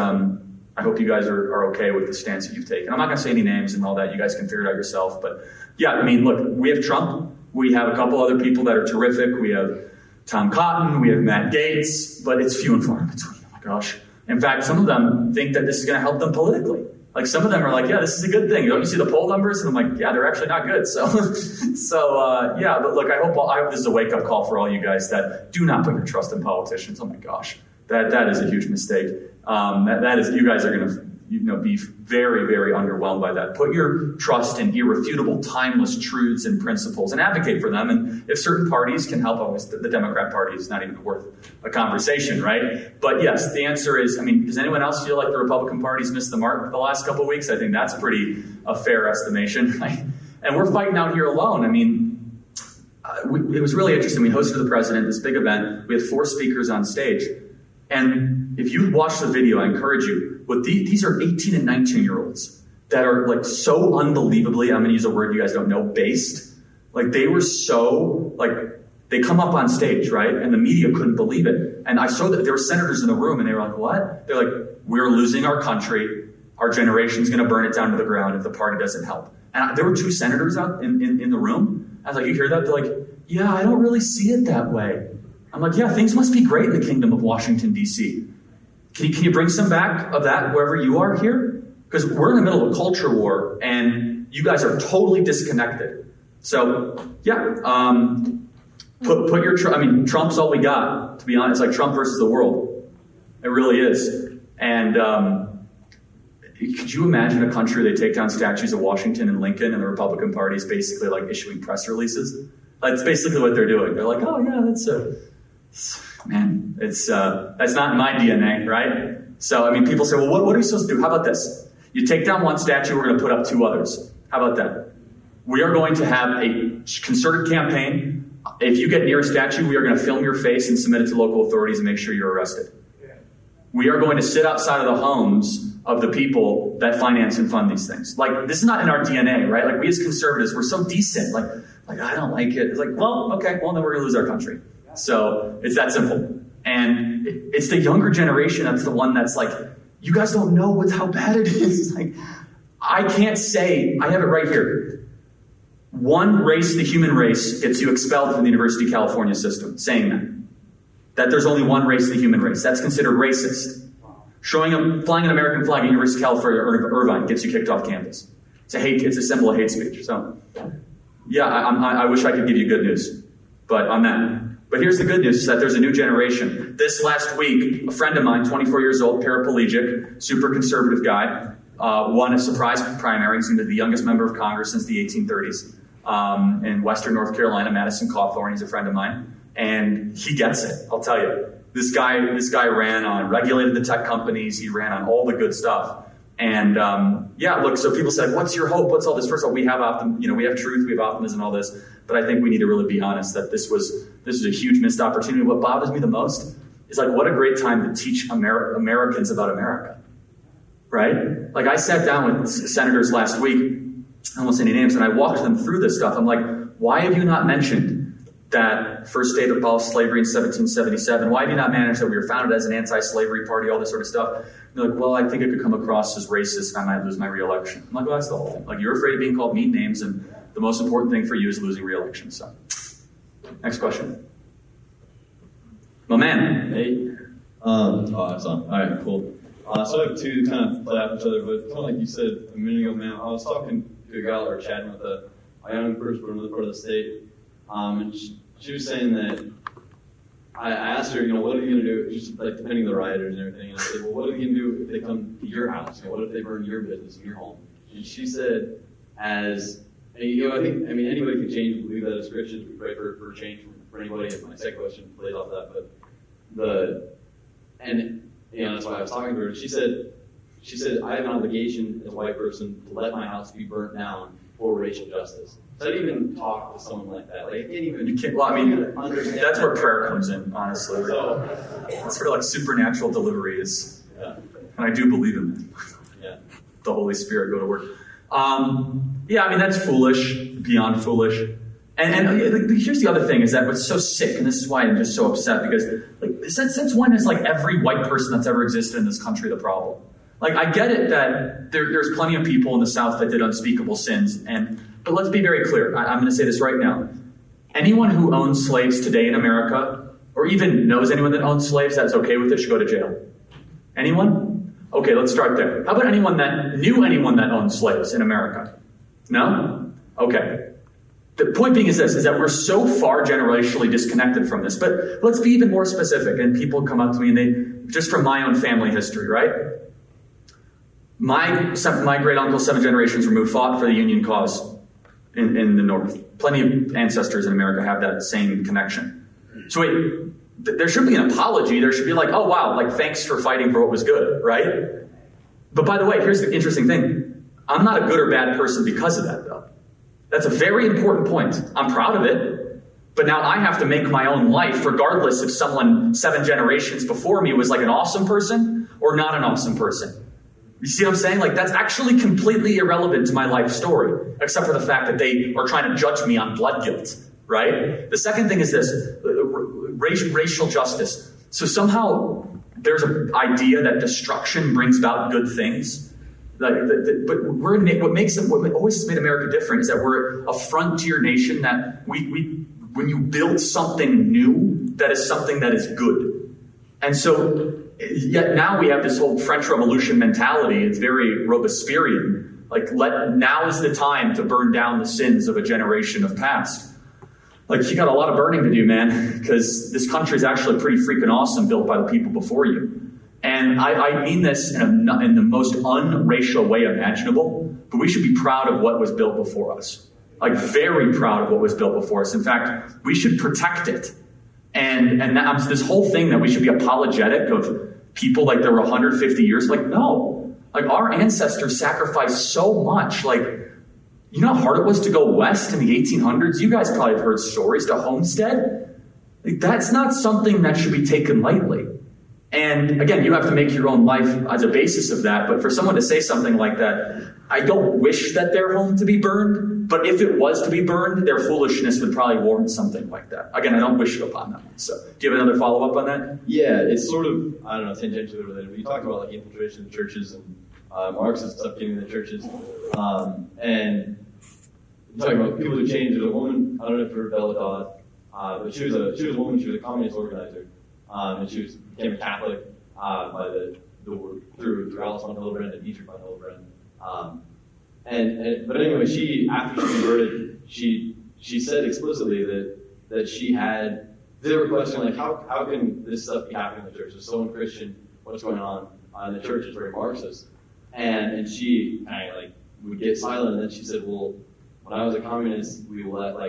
are okay with the stance that you've taken. I'm not going to say any names and all that. You guys can figure it out yourself. But yeah, I mean, look, we have Trump. We have a couple other people that are terrific. We have Tom Cotton. We have Matt Gaetz. But it's few and far in between. Oh my gosh. In fact, some of them think that this is going to help them politically. Like, some of them are like, yeah, this is a good thing. Don't you see the poll numbers? And I'm like, yeah, they're actually not good. So yeah, but look, I hope this is a wake-up call for all you guys that do not put your trust in politicians. Oh my gosh, that is a huge mistake. That is, you guys are going to be very, very underwhelmed by that. Put your trust in irrefutable, timeless truths and principles and advocate for them. And if certain parties can help, obviously the Democrat Party is not even worth a conversation, right? But yes, the answer is, does anyone else feel like the Republican Party's missed the mark the last couple of weeks? I think that's a fair estimation. And we're fighting out here alone. It was really interesting. We hosted the president, this big event. We had 4 speakers on stage. And if you watch the video, I encourage you, but these are 18 and 19-year-olds that are like so unbelievably, I'm going to use a word you guys don't know, based. Like, they were so, like, they come up on stage, right? And the media couldn't believe it. And I saw that there were senators in the room and they were like, what? They're like, we're losing our country. Our generation's going to burn it down to the ground if the party doesn't help. And there were 2 senators out in the room. I was like, you hear that? They're like, yeah, I don't really see it that way. I'm like, yeah, things must be great in the kingdom of Washington, D.C. Can you bring some back of that wherever you are here? Because we're in the middle of a culture war, and you guys are totally disconnected. So, yeah, put your Trump's all we got, to be honest. It's like Trump versus the world. It really is. And could you imagine a country where they take down statues of Washington and Lincoln, and the Republican Party is basically like issuing press releases? That's basically what they're doing. They're like, oh, yeah, that's not in my DNA, right? So, people say, well, what are we supposed to do? How about this? You take down one statue, we're going to put up 2 others. How about that? We are going to have a concerted campaign. If you get near a statue, we are going to film your face and submit it to local authorities and make sure you're arrested. We are going to sit outside of the homes of the people that finance and fund these things. Like, this is not in our DNA, right? Like, we as conservatives, we're so decent. Like I don't like it. It's like, well, okay, well, then we're going to lose our country. So it's that simple. And it's the younger generation that's the one that's like, you guys don't know how bad it is. Like, I can't say, I have it right here. One race, the human race, gets you expelled from the University of California system, saying that there's only one race, the human race. That's considered racist. Flying an American flag at University of California or Irvine gets you kicked off campus. It's a symbol of hate speech. So, yeah, I wish I could give you good news, but on that. But here's the good news, is that there's a new generation. This last week, a friend of mine, 24 years old, paraplegic, super conservative guy, won a surprise primary. He's going to be the youngest member of Congress since the 1830s in Western North Carolina, Madison Cawthorn. He's a friend of mine, and he gets it. I'll tell you, this guy ran on, regulated the tech companies. He ran on all the good stuff. And look, so people said, what's your hope? What's all this? First of all, we have we have truth, we have optimism, all this. But I think we need to really be honest that this was a huge missed opportunity. What bothers me the most is like, what a great time to teach Americans about America, right? Like, I sat down with senators last week, I won't say any names, and I walked them through this stuff. I'm like, why have you not mentioned that first state abolished slavery in 1777? Why have you not managed that we were founded as an anti-slavery party, all this sort of stuff? And they're like, well, I think it could come across as racist and I might lose my re-election. I'm like, well, that's the whole thing. Like, you're afraid of being called mean names, and the most important thing for you is losing re-election. So, next question. My man. Hey. Awesome. All right, cool. So I have two kind of play off each other, but kind of like you said a minute ago, man, I was talking to a gal or chatting with a young person from another part of the state, and she was saying that I asked her, what are you going to do, just like depending on the rioters and everything, and I said, well, what are you going to do if they come to your house? What if they burn your business and your home? And she said, I think anybody can change. We believe that as Christians, we pray for change for anybody. And my second question plays off that, that's why I was talking to her. She said, I have an obligation as a white person to let my house be burnt down for racial justice. So I didn't even talk to someone like that. Like, I can't even. You can't. Well, I mean, that's where prayer comes in, honestly. It's sort of like supernatural delivery is, and I do believe in that. Yeah. The Holy Spirit go to work. That's foolish, beyond foolish. And here's the other thing is that what's so sick, and this is why I'm just so upset, because since when is every white person that's ever existed in this country the problem? I get it that there's plenty of people in the South that did unspeakable sins, but let's be very clear. I'm going to say this right now. Anyone who owns slaves today in America, or even knows anyone that owns slaves that's okay with it, should go to jail. Anyone? Okay, let's start there. How about anyone that knew anyone that owned slaves in America? No? Okay. The point being is this, is that we're so far generationally disconnected from this. But let's be even more specific. And people come up to me, and they, just from my own family history, right? My great uncle, 7 generations removed, fought for the Union cause in the North. Plenty of ancestors in America have that same connection. So wait, there should be an apology. There should be oh wow, thanks for fighting for what was good, right? But by the way, here's the interesting thing. I'm not a good or bad person because of that, though. That's a very important point. I'm proud of it. But now I have to make my own life, regardless if someone 7 generations before me was an awesome person or not an awesome person. You see what I'm saying? That's actually completely irrelevant to my life story, except for the fact that they are trying to judge me on blood guilt, right? The second thing is this, racial justice. So somehow there's an idea that destruction brings about good things. But what always made America different is that we're a frontier nation that when you build something new, that is something that is good. And so yet now we have this whole French Revolution mentality. It's very Robespierrean. Now is the time to burn down the sins of a generation of past. You got a lot of burning to do, man, because this country is actually pretty freaking awesome, built by the people before you. And I mean this in the most unracial way imaginable, but we should be proud of what was built before us. Very proud of what was built before us. In fact, we should protect it. And this whole thing that we should be apologetic of people there were 150 years, no. Our ancestors sacrificed so much. You know how hard it was to go west in the 1800s? You guys probably have heard stories to homestead. That's not something that should be taken lightly. And again, you have to make your own life as a basis of that. But for someone to say something like that, I don't wish that their home to be burned. But if it was to be burned, their foolishness would probably warrant something like that. Again, I don't wish it upon them. So do you have another follow-up on that? Yeah, it's sort of, I don't know, tangentially related. But you talk about infiltration of churches and Marxist stuff getting in the churches. And you're talking about people who change. There's a woman, I don't know if you've heard Bella Dodd, but she was a woman, she was a communist organizer. And she became a Catholic through Alice von Hillebrand and Dietrich von Hillebrand. But anyway, after she converted, she said explicitly that she had. They were questioning how can this stuff be happening in the church? It's so unchristian. What's going on? The church is very Marxist, and she would get silent. And then she said, "Well, when I was a communist, we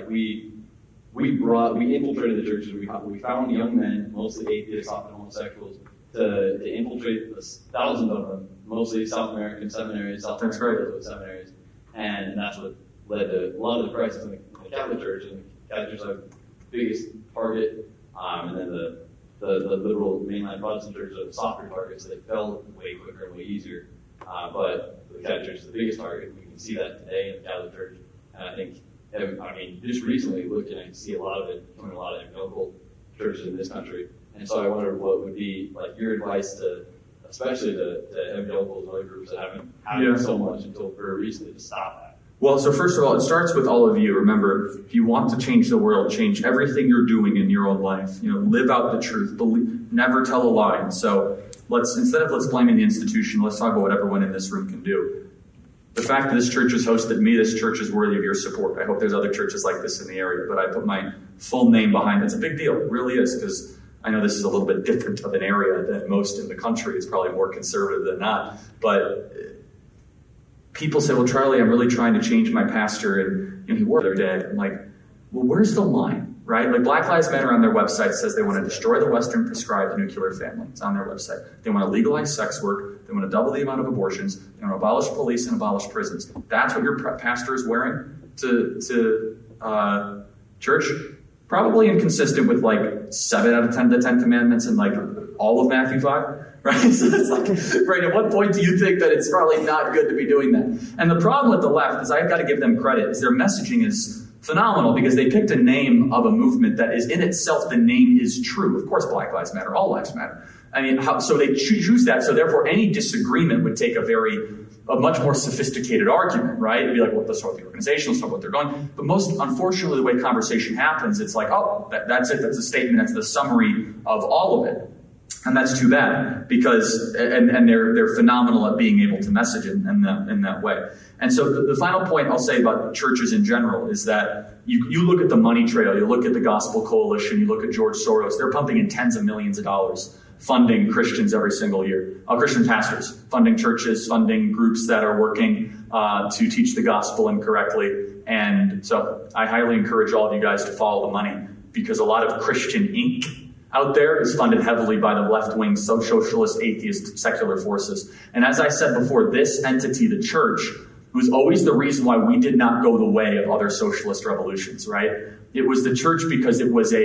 infiltrated the churches. We found young men, mostly atheists, often homosexuals, to infiltrate thousands of them, mostly South American seminaries, seminaries, and that's what led to a lot of the crisis in the Catholic Church. And the Catholic Church is the biggest target, and then the liberal mainline Protestant churches are the softer targets. So they fell way quicker and way easier. But the Catholic Church is the biggest target. We can see that today in the Catholic Church, and I think. Just recently looking, I can see a lot of it coming a lot of evangelical churches in this country. And so I wondered what would be your advice especially to evangelicals and other groups that haven't had so much until very recently to stop that. Well, so first of all, it starts with all of you. Remember, if you want to change the world, change everything you're doing in your own life. Live out the truth. Never tell a lie. And so instead of blaming the institution, let's talk about what everyone in this room can do. The fact that this church has hosted me, this church is worthy of your support. I hope there's other churches like this in the area, but I put my full name behind it. It's a big deal. It really is, because I know this is a little bit different of an area than most in the country. It's probably more conservative than not. But people say, well, Charlie, I'm really trying to change my pastor. And he wore the other day. I'm like, well, where's the line, right? Like Black Lives Matter on their website says they want to destroy the Western prescribed nuclear family. It's on their website. They want to legalize sex work. They want to double the amount of abortions. They want to abolish police and abolish prisons. That's what your pastor is wearing to church? Probably inconsistent with like 7 out of 10 of the 10 commandments and like all of Matthew 5, right? So it's like, right, at what point do you think that it's probably not good to be doing that? And the problem with the left is, I've got to give them credit, is their messaging is phenomenal, because they picked a name of a movement that is in itself, the name is true. Of course, Black Lives Matter, all lives matter. I mean, so they choose that, so therefore any disagreement would take a much more sophisticated argument, right? It'd be like, well, let's start with the organization, let's talk about what they're going. But most, unfortunately, the way conversation happens, it's like, oh, that's it, that's a statement, that's the summary of all of it. And that's too bad, because, and they're phenomenal at being able to message it in that way. And so the final point I'll say about churches in general is that you look at the money trail, you look at the Gospel Coalition, you look at George Soros, they're pumping in tens of millions of dollars funding Christians every single year. Christian pastors, funding churches, funding groups that are working to teach the gospel incorrectly. And so I highly encourage all of you guys to follow the money, because a lot of Christian Inc. out there is funded heavily by the left-wing, socialist, atheist, secular forces. And as I said before, this entity, the church, was always the reason why we did not go the way of other socialist revolutions, right? It was the church because it was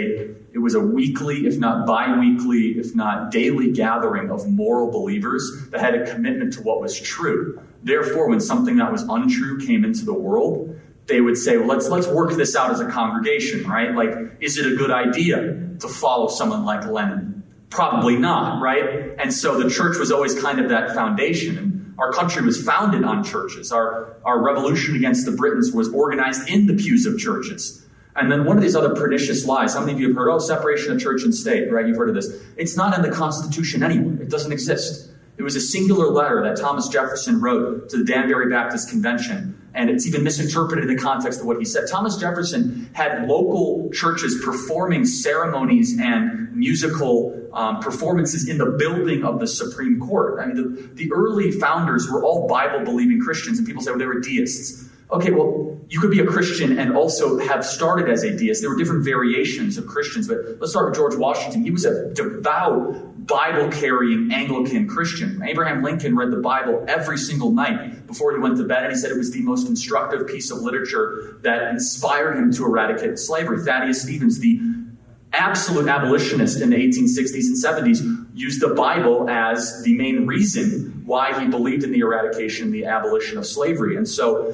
a weekly, if not bi-weekly, if not daily gathering of moral believers that had a commitment to what was true. Therefore, when something that was untrue came into the world, they would say, well, let's work this out as a congregation, right? Like, is it a good idea to follow someone like Lenin? Probably not, right? And so the church was always kind of that foundation. And our country was founded on churches. Our revolution against the Britons was organized in the pews of churches. And then one of these other pernicious lies, how many of you have heard, separation of church and state, right? You've heard of this. It's not in the Constitution anywhere. It doesn't exist. It was a singular letter that Thomas Jefferson wrote to the Danbury Baptist Convention. And it's even misinterpreted in the context of what he said. Thomas Jefferson had local churches performing ceremonies and musical performances in the building of the Supreme Court. I mean, the early founders were all Bible-believing Christians, and people say, well, they were deists. Okay, well, you could be a Christian and also have started as a deist. There were different variations of Christians, but let's start with George Washington. He was a devout, Bible-carrying Anglican Christian. Abraham Lincoln read the Bible every single night before he went to bed, and he said it was the most instructive piece of literature that inspired him to eradicate slavery. Thaddeus Stevens, the absolute abolitionist in the 1860s and 70s, used the Bible as the main reason why he believed in the eradication, the abolition of slavery. And so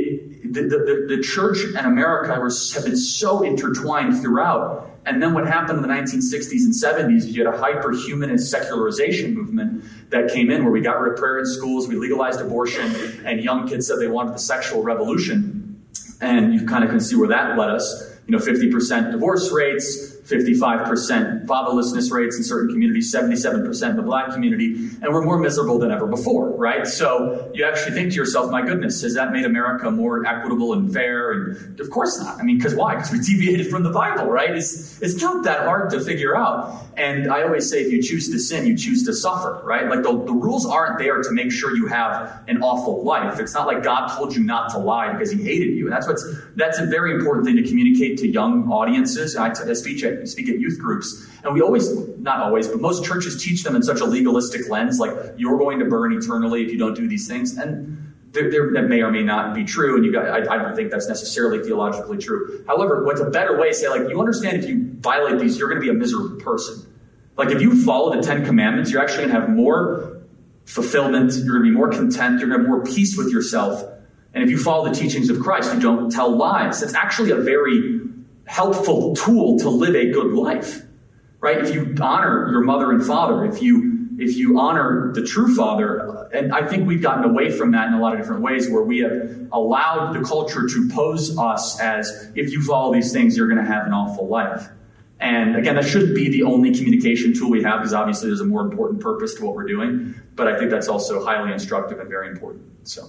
the church and America have been so intertwined throughout. And then what happened in the 1960s and 70s, you had a hyper-humanist secularization movement that came in, where we got rid of prayer in schools, we legalized abortion, and young kids said they wanted the sexual revolution. And you kind of can see where that led us. 50% divorce rates, 55% fatherlessness rates in certain communities, 77% in the Black community, and we're more miserable than ever before, right? So you actually think to yourself, my goodness, has that made America more equitable and fair? And of course not. I mean, because why? Because we deviated from the Bible, right? It's not that hard to figure out. And I always say, if you choose to sin, you choose to suffer, right? Like the rules aren't there to make sure you have an awful life. It's not like God told you not to lie because he hated you. And that's a very important thing to communicate to young audiences. I speak at youth groups, and we always, not always, but most churches teach them in such a legalistic lens, like you're going to burn eternally if you don't do these things. And that may or may not be true, and I don't think that's necessarily theologically true. However, what's a better way to say, like, you understand if you violate these, you're going to be a miserable person. Like, if you follow the 10 Commandments, you're actually going to have more fulfillment, you're going to be more content, you're going to have more peace with yourself. And if you follow the teachings of Christ, you don't tell lies. It's actually a very helpful tool to live a good life, right? If you honor your mother and father, if you honor the true father, and I think we've gotten away from that in a lot of different ways, where we have allowed the culture to pose us as, if you follow these things, you're going to have an awful life. And again, that shouldn't be the only communication tool we have, because obviously there's a more important purpose to what we're doing. But I think that's also highly instructive and very important. So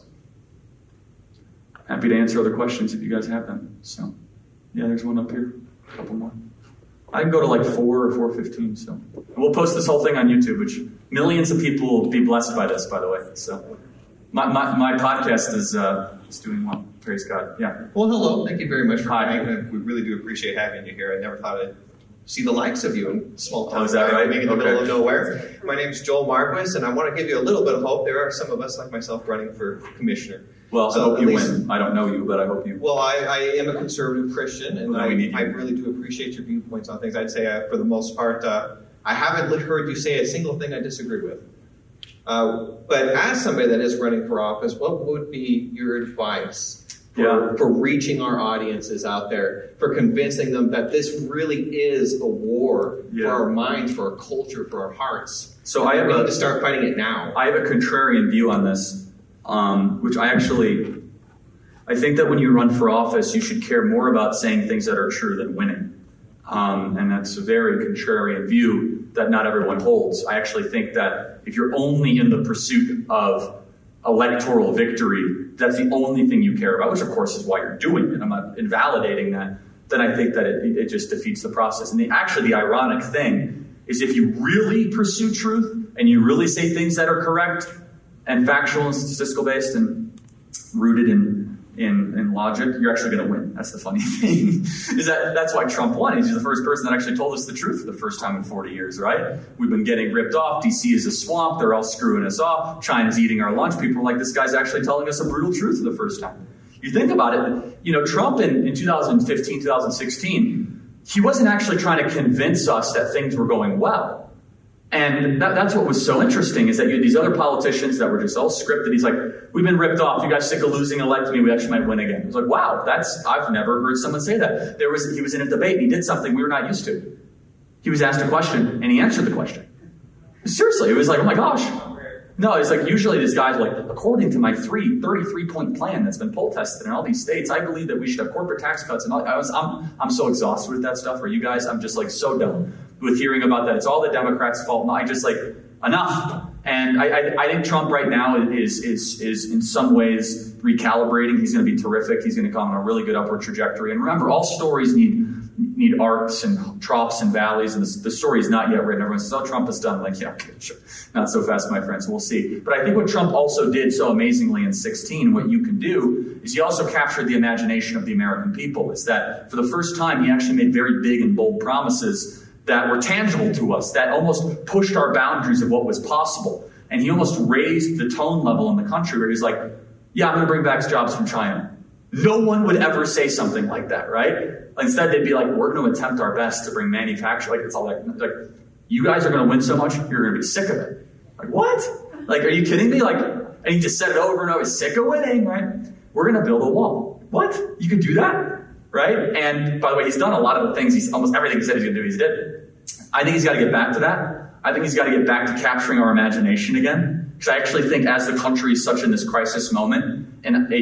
happy to answer other questions if you guys have them. So yeah, there's one up here. A couple more. I can go to like 4 or 4:15. So and we'll post this whole thing on YouTube, which millions of people will be blessed by this, by the way. So my podcast is doing well. Praise God. Yeah. Well, hello. Thank you very much for coming. We really do appreciate having you here. I never thought I'd see the likes of you in small town. Oh, is that right? Maybe in the middle of nowhere. My name is Joel Marquis, and I want to give you a little bit of hope. There are some of us, like myself, running for commissioner. Well, so I hope you win. I don't know you, but I hope you. Well, I am a conservative Christian, and I really do appreciate your viewpoints on things. I'd say, for the most part, I haven't heard you say a single thing I disagree with. But as somebody that is running for office, what would be your advice for reaching our audiences out there, for convincing them that this really is a war for our minds, for our culture, for our hearts? So we need to start fighting it now. I have a contrarian view on this, which I think that when you run for office, you should care more about saying things that are true than winning. And that's a very contrarian view that not everyone holds. I actually think that if you're only in the pursuit of electoral victory, that's the only thing you care about, which of course is why you're doing it. I'm not invalidating that. Then I think that it just defeats the process. And the ironic thing is, if you really pursue truth and you really say things that are correct and factual and statistical based and rooted in logic, you're actually going to win. That's the funny thing. That's why Trump won. He's the first person that actually told us the truth for the first time in 40 years, right? We've been getting ripped off. DC is a swamp. They're all screwing us off. China's eating our lunch. People are like, this guy's actually telling us a brutal truth for the first time. You think about it, Trump in 2015, 2016, he wasn't actually trying to convince us that things were going well. And that's what was so interesting, is that you had these other politicians that were just all scripted. He's like, we've been ripped off. You guys sick of losing, elect me. We actually might win again. It was like, wow, I've never heard someone say that. He was in a debate and he did something we were not used to. He was asked a question and he answered the question. Seriously, it was like, oh my gosh. No, it's like, usually this guy's like, according to my 33-point plan that's been poll tested in all these states, I believe that we should have corporate tax cuts. And I'm so exhausted with that stuff. Are you guys? I'm just like so done with hearing about that. It's all the Democrats' fault. And I just like, enough. And I think Trump right now is in some ways recalibrating. He's going to be terrific. He's going to come on a really good upward trajectory. And remember, all stories need arcs and troughs and valleys, and the story is not yet written. Everyone says, oh, Trump is done. I'm like, yeah, okay, sure. Not so fast, my friends. We'll see. But I think what Trump also did so amazingly in 16, what you can do, is he also captured the imagination of the American people. Is that for the first time, he actually made very big and bold promises that were tangible to us, that almost pushed our boundaries of what was possible. And he almost raised the tone level in the country, where he's like, yeah, I'm going to bring back jobs from China. No one would ever say something like that, right? Instead, they'd be like, we're going to attempt our best to bring manufacturing. Like, it's all like, you guys are going to win so much, you're going to be sick of it. Like, what? Like, are you kidding me? Like, and he just said it over and over, sick of winning, right? We're going to build a wall. What? You could do that? Right? And by the way, he's done a lot of the things, almost everything he said he's going to do, he's did. I think he's got to get back to that. I think he's got to get back to capturing our imagination again. Because I actually think, as the country is such in this crisis moment, and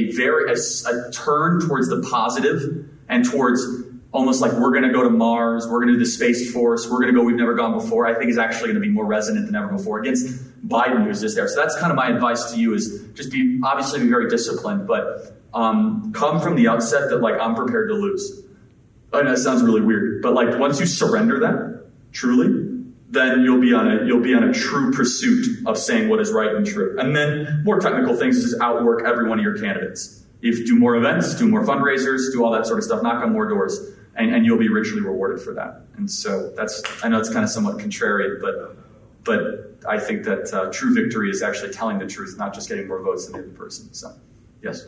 a turn towards the positive and towards almost like we're going to go to Mars, we're going to do the Space Force, we're going to go we've never gone before, I think is actually going to be more resonant than ever before against Biden, who's just there. So that's kind of my advice to you, is just be very disciplined, but come from the outset that like, I'm prepared to lose. I know it sounds really weird, but like once you surrender that, truly, then you'll be on a true pursuit of saying what is right and true. And then more technical things is just outwork every one of your candidates. If do more events, do more fundraisers, do all that sort of stuff, knock on more doors, and you'll be richly rewarded for that. And so I know it's kind of somewhat contrarian, but I think that true victory is actually telling the truth, not just getting more votes than the other person. So, yes.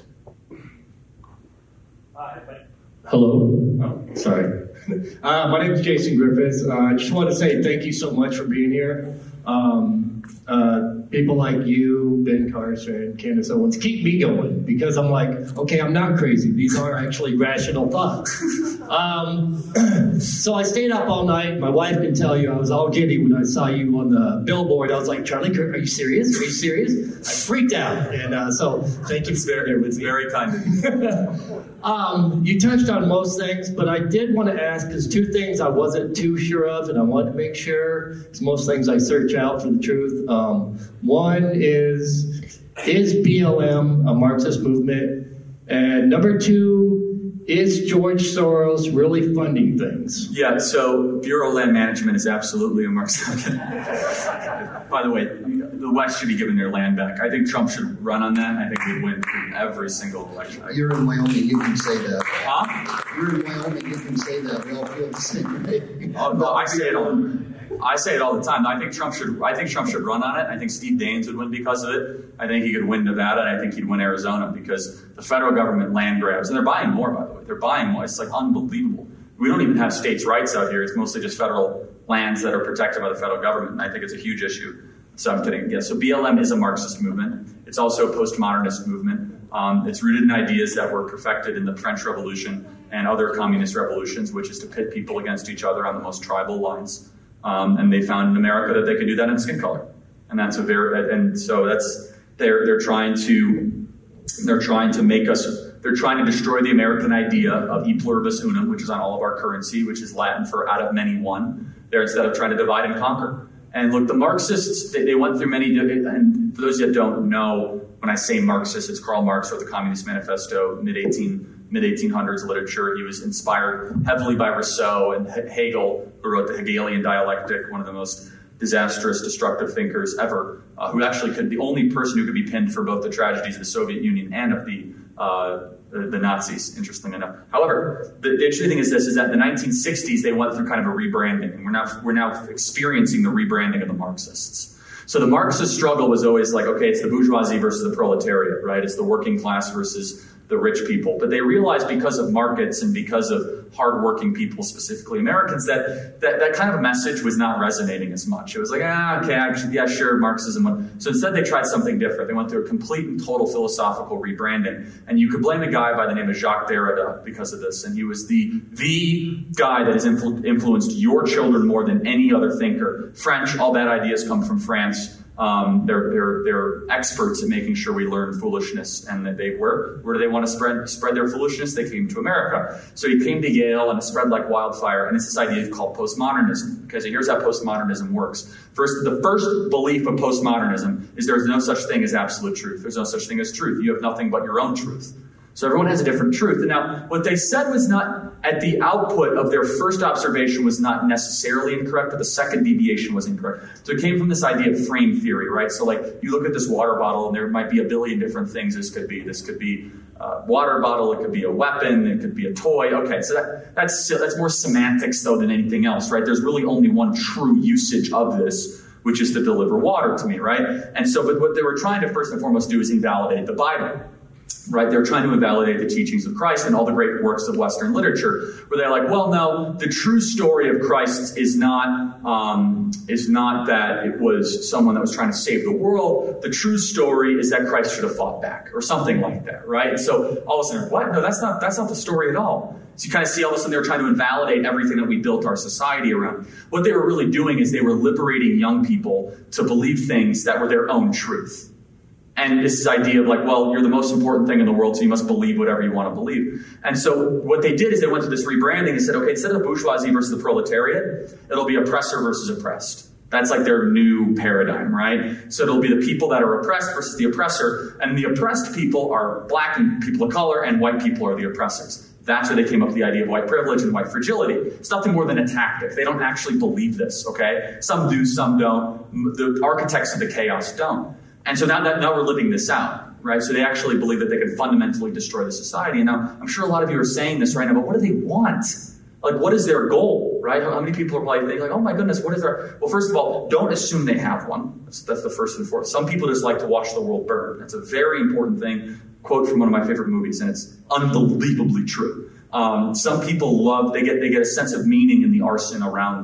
Hello. Oh, sorry. My name is Jason Griffiths. I just want to say thank you so much for being here. people like you, Ben Carson, and Candace Owens keep me going because I'm like, okay, I'm not crazy. These are actually rational thoughts. So I stayed up all night. My wife can tell you I was all giddy when I saw you on the billboard. I was like, Charlie Kirk, are you serious? Are you serious? I freaked out. And so thank you for being here with me. Very kind of you. You touched on most things, but I did want to ask, because two things I wasn't too sure of, and I wanted to make sure, because most things I search out for the truth. One is BLM a Marxist movement? And number two, is George Soros really funding things? Yeah, so Bureau of Land Management is absolutely a Marxist. By the way, the West should be given their land back. I think Trump should run on that. I think we'd win every single election. You're in Wyoming, you can say that. Huh? You're in Wyoming, you can say that. We all feel the same way. Oh, no, I say it all the time. I think Trump should run on it. I think Steve Daines would win because of it. I think he could win Nevada, and I think he'd win Arizona because the federal government land grabs, and they're buying more, by the way. They're buying more. It's like unbelievable. We don't even have states' rights out here. It's mostly just federal lands that are protected by the federal government, and I think it's a huge issue. So I'm kidding. Yeah, so BLM is a Marxist movement. It's also a postmodernist movement. It's rooted in ideas that were perfected in the French Revolution and other communist revolutions, which is to pit people against each other on the most tribal lines. And they found in America that they could do that in skin color, and that's they're trying to make us. They're trying to destroy the American idea of e pluribus unum, which is on all of our currency, which is Latin for out of many one. They're instead of trying to divide and conquer. And look, the Marxists, they went through many. And for those that don't know, when I say Marxist, it's Karl Marx wrote the Communist Manifesto, mid-1800s literature. He was inspired heavily by Rousseau and Hegel, who wrote the Hegelian dialectic, one of the most disastrous, destructive thinkers ever, who actually the only person who could be pinned for both the tragedies of the Soviet Union and of the Nazis, interestingly enough. However, the interesting thing is that in the 1960s, they went through kind of a rebranding, and we're now experiencing the rebranding of the Marxists. So the Marxist struggle was always like, okay, it's the bourgeoisie versus the proletariat, right? It's the working class versus the rich people. But they realized because of markets and because of hardworking people, specifically Americans, that kind of a message was not resonating as much. It was like, yeah, sure, Marxism. So instead they tried something different. They went through a complete and total philosophical rebranding. And you could blame a guy by the name of Jacques Derrida because of this. And he was the guy that has influenced your children more than any other thinker. French, all bad ideas come from France. They're experts at making sure we learn foolishness, and that where do they want to spread their foolishness? They came to America. So he came to Yale, and it spread like wildfire. And it's this idea called postmodernism. Because here's how postmodernism works. The first belief of postmodernism is there's no such thing as absolute truth. There's no such thing as truth. You have nothing but your own truth. So everyone has a different truth. And now, what they said was not, at the output of their first observation was not necessarily incorrect, but the second deviation was incorrect. So it came from this idea of frame theory, right? So like, you look at this water bottle, and there might be a billion different things this could be. This could be a water bottle, it could be a weapon, it could be a toy. Okay, so that's more semantics, though, than anything else, right? There's really only one true usage of this, which is to deliver water to me, right? And so, but what they were trying to first and foremost do is invalidate the Bible. Right, they're trying to invalidate the teachings of Christ and all the great works of Western literature, where they're like, well, no, the true story of Christ is not that it was someone that was trying to save the world. The true story is that Christ should have fought back, or something like that, right? So all of a sudden, what? No, that's not the story at all. So you kind of see all of a sudden they're trying to invalidate everything that we built our society around. What they were really doing is they were liberating young people to believe things that were their own truth. And this idea of like, well, you're the most important thing in the world, so you must believe whatever you want to believe. And so what they did is they went to this rebranding and said, okay, instead of the bourgeoisie versus the proletariat, it'll be oppressor versus oppressed. That's like their new paradigm, right? So it'll be the people that are oppressed versus the oppressor. And the oppressed people are black and people of color, and white people are the oppressors. That's where they came up with the idea of white privilege and white fragility. It's nothing more than a tactic. They don't actually believe this, okay? Some do, some don't. The architects of the chaos don't. And so now we're living this out, right? So they actually believe that they can fundamentally destroy the society. And now I'm sure a lot of you are saying this right now, but what do they want? Like, what is their goal, right? How many people are probably thinking, like, oh my goodness, what is their... Well, first of all, don't assume they have one. That's the first and foremost. Some people just like to watch the world burn. That's a very important thing. Quote from one of my favorite movies, and it's unbelievably true. Some people they get a sense of meaning in the arson around them.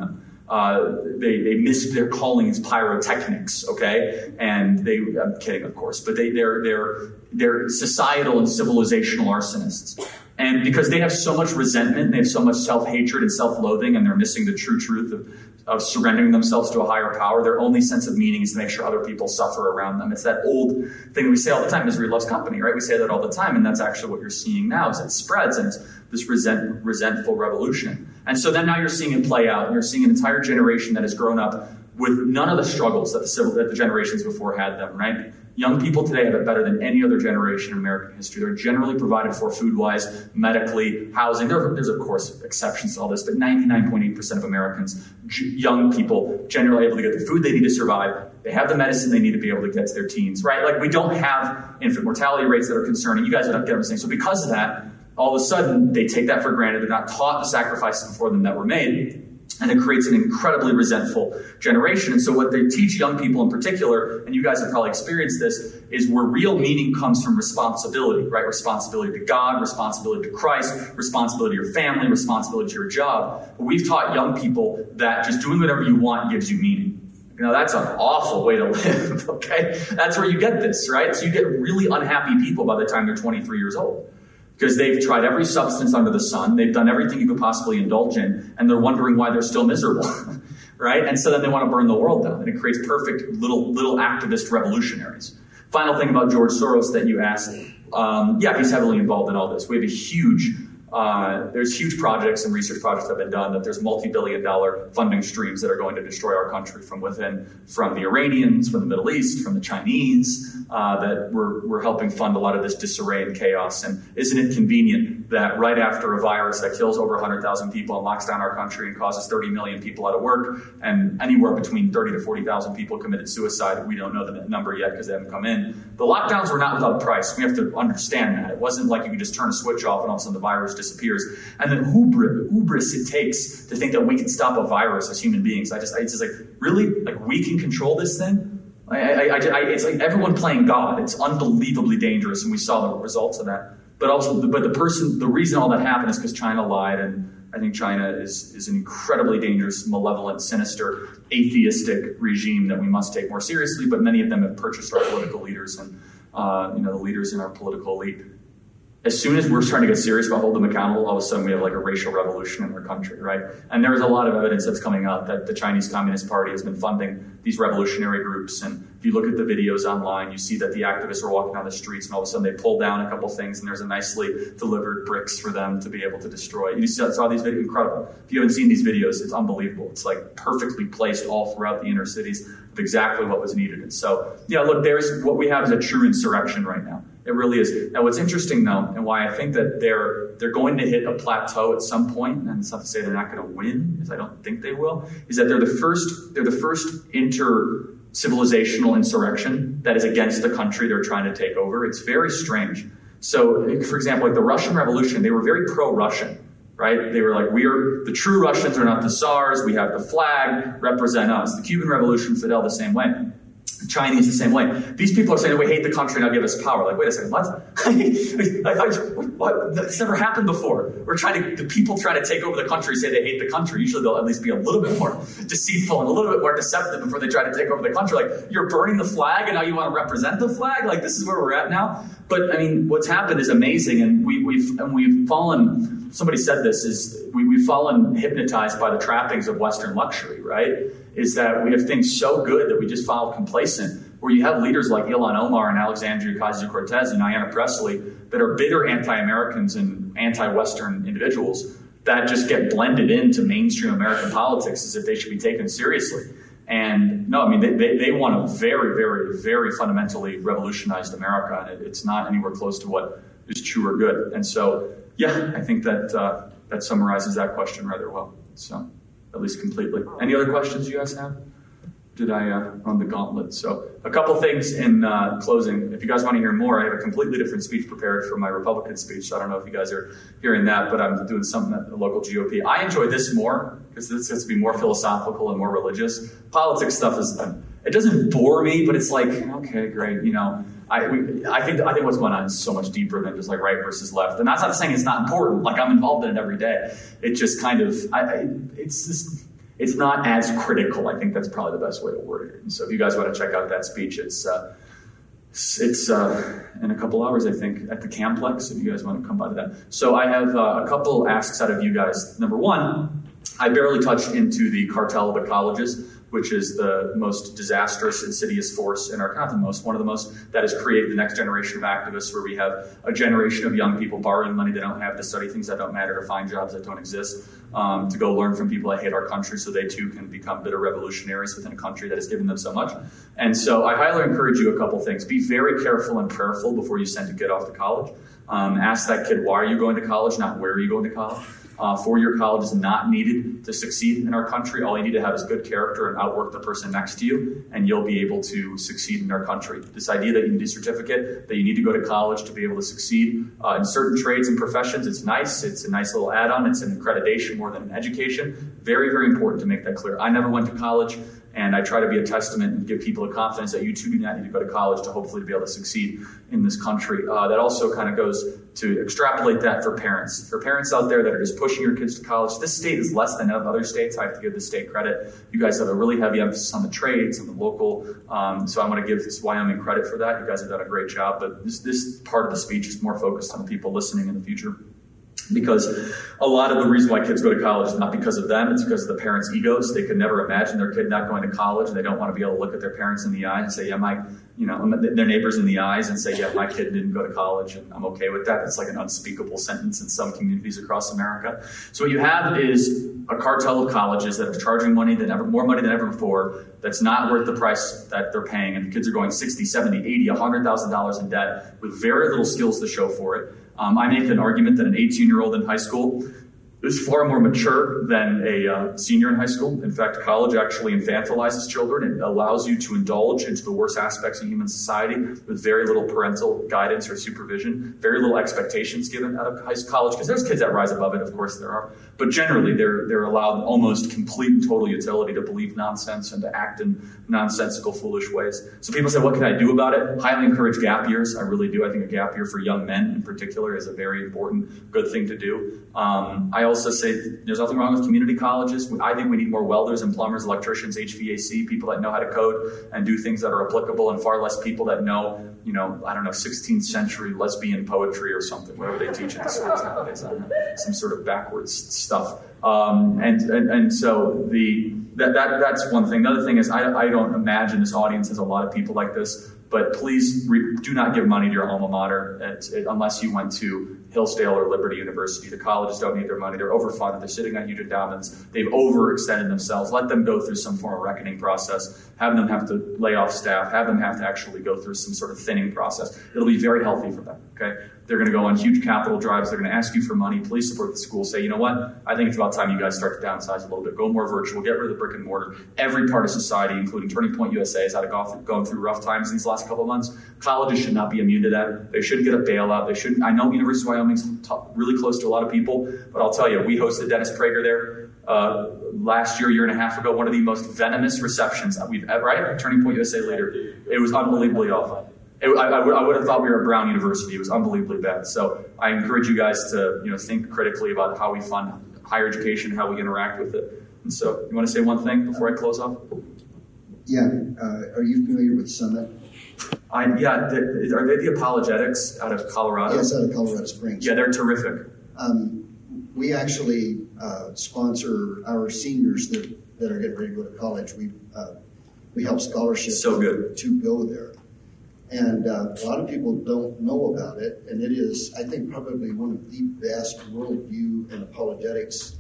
They miss their calling as pyrotechnics, okay? And I'm kidding, of course, but they're societal and civilizational arsonists. And because they have so much resentment, they have so much self-hatred and self-loathing, and they're missing the true truth of surrendering themselves to a higher power, their only sense of meaning is to make sure other people suffer around them. It's that old thing we say all the time, misery loves company, right? We say that all the time, and that's actually what you're seeing now, is it spreads, and it's this resentful revolution. And so then now you're seeing it play out, and you're seeing an entire generation that has grown up with none of the struggles that the generations before had them, right? Young people today have it better than any other generation in American history. They're generally provided for food-wise, medically, housing. There's, of course, exceptions to all this, but 99.8% of Americans, young people, generally able to get the food they need to survive. They have the medicine they need to be able to get to their teens, right? Like, we don't have infant mortality rates that are concerning. You guys would get everything. So because of that, all of a sudden, they take that for granted. They're not taught the sacrifices before them that were made. And it creates an incredibly resentful generation. And so what they teach young people in particular, and you guys have probably experienced this, is where real meaning comes from responsibility, right? Responsibility to God, responsibility to Christ, responsibility to your family, responsibility to your job. But we've taught young people that just doing whatever you want gives you meaning. You know, that's an awful way to live, okay? That's where you get this, right? So you get really unhappy people by the time they're 23 years old. Because they've tried every substance under the sun, they've done everything you could possibly indulge in, and they're wondering why they're still miserable, right? And so then they want to burn the world down, and it creates perfect little activist revolutionaries. Final thing about George Soros that you asked, yeah, he's heavily involved in all this. We have there's huge projects and research projects that have been done that there's multi-billion-dollar funding streams that are going to destroy our country from within, from the Iranians, from the Middle East, from the Chinese, that we're helping fund a lot of this disarray and chaos. And isn't it convenient that right after a virus that kills over 100,000 people and locks down our country and causes 30 million people out of work, and anywhere between 30 to 40,000 people committed suicide, we don't know the number yet because they haven't come in. The lockdowns were not without price. We have to understand that. It wasn't like you could just turn a switch off and all of a sudden the virus disappears. And then hubris it takes to think that we can stop a virus as human beings. It's just like, really? Like, we can control this thing? It's like everyone playing God. It's unbelievably dangerous, and we saw the results of that. But also, the reason all that happened is because China lied, and I think China is an incredibly dangerous, malevolent, sinister, atheistic regime that we must take more seriously. But many of them have purchased our political leaders and the leaders in our political elite. As soon as we're trying to get serious about holding them accountable, all of a sudden we have like a racial revolution in our country, right? And there is a lot of evidence that's coming out that the Chinese Communist Party has been funding these revolutionary groups. And if you look at the videos online, you see that the activists are walking down the streets and all of a sudden they pull down a couple things and there's a nicely delivered bricks for them to be able to destroy. You saw these videos, incredible. If you haven't seen these videos, it's unbelievable. It's like perfectly placed all throughout the inner cities of exactly what was needed. And so, yeah, look, what we have is a true insurrection right now. It really is. Now, what's interesting, though, and why I think that they're going to hit a plateau at some point, and it's not to say they're not going to win, because I don't think they will, is that they're the first inter-civilizational insurrection that is against the country they're trying to take over. It's very strange. So, for example, like the Russian Revolution, they were very pro-Russian, right? They were like, the true Russians are not the Tsars. We have the flag, represent us. The Cuban Revolution, Fidel, the same way. The Chinese the same way. These people are saying, we hate the country, now give us power. Like, wait a second, what? What? That's never happened before. The people trying to take over the country say they hate the country. Usually they'll at least be a little bit more deceitful and a little bit more deceptive before they try to take over the country. Like, you're burning the flag and now you want to represent the flag? Like, this is where we're at now? But, I mean, what's happened is amazing, and we've fallen, somebody said this, is we've fallen hypnotized by the trappings of Western luxury, right? Is that we have things so good that we just fall complacent, where you have leaders like Ilhan Omar and Alexandria Ocasio-Cortez and Ayanna Pressley that are bitter anti-Americans and anti-Western individuals that just get blended into mainstream American politics as if they should be taken seriously. And no, I mean, they want to very, very, very fundamentally revolutionize America, and it's not anywhere close to what is true or good. And so, yeah, I think that that summarizes that question rather well. So, at least completely. Any other questions you guys have? Did I run the gauntlet? So a couple things in closing. If you guys want to hear more, I have a completely different speech prepared for my Republican speech. So I don't know if you guys are hearing that, but I'm doing something at the local GOP. I enjoy this more because this gets to be more philosophical and more religious. Politics stuff it doesn't bore me, but it's like, okay, great. You know, I think what's going on is so much deeper than just like right versus left. And that's not saying it's not important. Like, I'm involved in it every day. It just kind of, it's not as critical. I think that's probably the best way to word it. And so if you guys want to check out that speech, it's in a couple hours, I think, at the Camplex, if you guys want to come by to that. So I have a couple asks out of you guys. Number one, I barely touched into the cartel of the colleges, which is the most disastrous, insidious force in our country, one of the most, that has created the next generation of activists, where we have a generation of young people borrowing money they don't have to study things that don't matter, to find jobs that don't exist, to go learn from people that hate our country so they too can become bitter revolutionaries within a country that has given them so much. And so I highly encourage you a couple things. Be very careful and prayerful before you send a kid off to college. Ask that kid, why are you going to college, not where are you going to college? Four-year college is not needed to succeed in our country. All you need to have is good character and outwork the person next to you, and you'll be able to succeed in our country. This idea that you need a certificate, that you need to go to college to be able to succeed in certain trades and professions, it's nice. It's a nice little add-on. It's an accreditation more than an education. Very, very important to make that clear. I never went to college, and I try to be a testament and give people a confidence that you too do not need to go to college to hopefully be able to succeed in this country. That also kind of goes to extrapolate that for parents. For parents out there that are just pushing your kids to college, this state is less than other states. I have to give the state credit. You guys have a really heavy emphasis on the trades and the local. So I want to give this Wyoming credit for that. You guys have done a great job. But this part of the speech is more focused on the people listening in the future. Because a lot of the reason why kids go to college is not because of them, it's because of the parents' egos. They could never imagine their kid not going to college, and they don't want to be able to look at their parents in the eye and say, their neighbors in the eyes and say, yeah, my kid didn't go to college, and I'm okay with that. It's like an unspeakable sentence in some communities across America. So what you have is a cartel of colleges that are charging more money than ever before, that's not worth the price that they're paying, and kids are going $60,000, $70,000, $80,000, $100,000 in debt with very little skills to show for it. I make an argument that an 18-year-old in high school is far more mature than a senior in high school. In fact, college actually infantilizes children. It allows you to indulge into the worst aspects of human society with very little parental guidance or supervision, very little expectations given out of college, because there's kids that rise above it, of course there are. But generally, they're allowed almost complete and total utility to believe nonsense and to act in nonsensical, foolish ways. So people say, what can I do about it? Highly encourage gap years. I really do. I think a gap year for young men in particular is a very important, good thing to do. I also say there's nothing wrong with community colleges. I think we need more welders and plumbers, electricians, HVAC, people that know how to code and do things that are applicable, and far less people that know, 16th century lesbian poetry or something, whatever they teach in the schools nowadays. I don't know, some sort of backwards stuff. And so that's one thing. Another thing is I don't imagine this audience has a lot of people like this, but please do not give money to your alma mater unless you went to Hillsdale or Liberty University. The colleges don't need their money. They're overfunded. They're sitting on huge endowments. They've overextended themselves. Let them go through some form of reckoning process. Have them have to lay off staff. Have them have to actually go through some sort of thinning process. It'll be very healthy for them, okay? They're going to go on huge capital drives. They're going to ask you for money. Please support the school. Say, you know what? I think it's about time you guys start to downsize a little bit. Go more virtual. Get rid of the brick and mortar. Every part of society, including Turning Point USA, is going through rough times these last couple of months. Colleges should not be immune to that. They shouldn't get a bailout. They shouldn't. I know University of Wyoming's really close to a lot of people, but I'll tell you, we hosted Dennis Prager there last year and a half ago. One of the most venomous receptions we've ever, right? Turning Point USA leader. It was unbelievably awful. I would have thought we were a Brown University. It was unbelievably bad. So I encourage you guys to think critically about how we fund higher education, how we interact with it. And so, you want to say one thing before I close off? Yeah. Are you familiar with Summit? Are they the apologetics out of Colorado? Yes, out of Colorado Springs. Yeah, they're terrific. We actually sponsor our seniors that are getting ready to go to college. We help scholarships to go there. And a lot of people don't know about it, and it is, I think, probably one of the best worldview and apologetics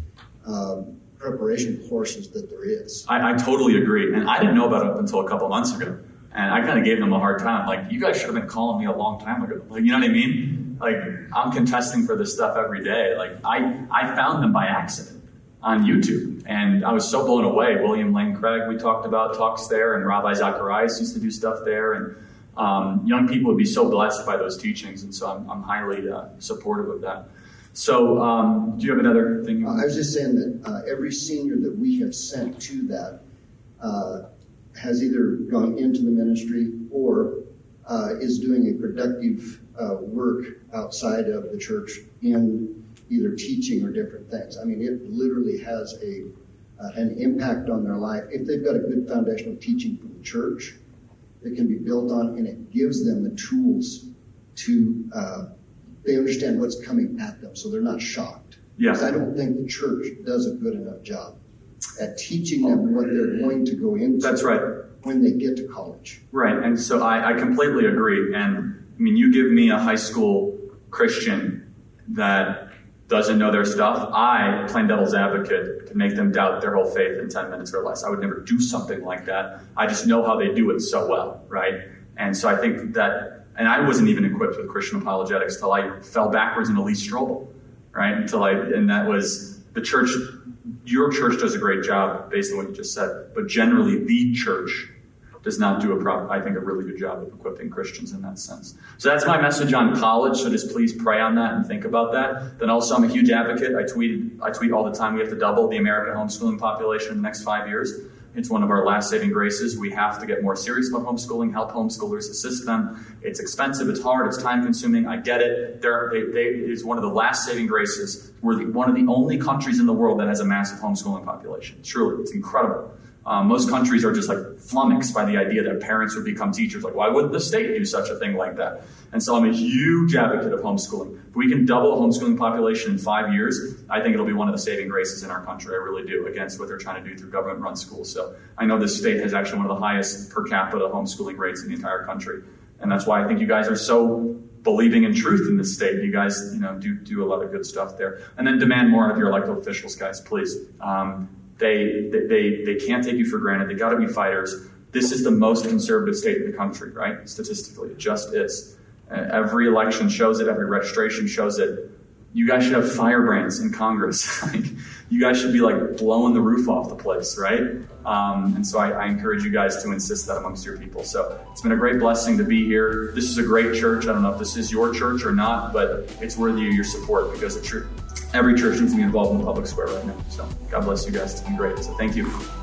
preparation courses that there is. I totally agree, and I didn't know about it up until a couple months ago, and I kind of gave them a hard time. Like, you guys should have been calling me a long time ago. Like, you know what I mean? Like, I'm contesting for this stuff every day. Like, I found them by accident on YouTube, and I was so blown away. William Lane Craig, we talked about, talks there, and Rabbi Zacharias used to do stuff there, and young people would be so blessed by those teachings, and so I'm highly supportive of that. So do you have another thing? I was just saying that every senior that we have sent to that has either gone into the ministry or is doing a productive work outside of the church in either teaching or different things. I mean, it literally has a an impact on their life, if they've got a good foundational teaching from the church that can be built on, and it gives them the tools to, they understand what's coming at them, so they're not shocked. Yeah. Because I don't think the church does a good enough job at teaching them what they're going to go into. That's right. When they get to college. Right, and so I completely agree. And I mean, you give me a high school Christian that doesn't know their stuff, I, playing devil's advocate, can make them doubt their whole faith in 10 minutes or less. I would never do something like that. I just know how they do it so well, right? And so I think that, and I wasn't even equipped with Christian apologetics till I fell backwards into Lee Strobel, right? And that was the church. Your church does a great job based on what you just said, but generally the church does not do a really good job of equipping Christians in that sense. So that's my message on college. So just please pray on that and think about that. Then also, I'm a huge advocate. I tweet all the time. We have to double the American homeschooling population in the next 5 years. It's one of our last saving graces. We have to get more serious about homeschooling, help homeschoolers, assist them. It's expensive, it's hard, it's time consuming. I get it. It is one of the last saving graces. We're one of the only countries in the world that has a massive homeschooling population. Truly, it's incredible. Most countries are just like flummoxed by the idea that parents would become teachers. Like, why wouldn't the state do such a thing like that? And so I'm a huge advocate of homeschooling. If we can double the homeschooling population in 5 years, I think it'll be one of the saving graces in our country. I really do, against what they're trying to do through government-run schools. So I know this state has actually one of the highest per capita homeschooling rates in the entire country. And that's why I think you guys are so believing in truth in this state. You guys, do a lot of good stuff there. And then demand more out of your elected officials, guys, please. They can't take you for granted. They got to be fighters. This is the most conservative state in the country, right? Statistically, it just is. Every election shows it. Every registration shows it. You guys should have firebrands in Congress. You guys should be like blowing the roof off the place, right? And so I encourage you guys to insist that amongst your people. So it's been a great blessing to be here. This is a great church. I don't know if this is your church or not, but it's worthy of your support because every church needs to be involved in the public square right now. So God bless you guys. It's been great. So thank you.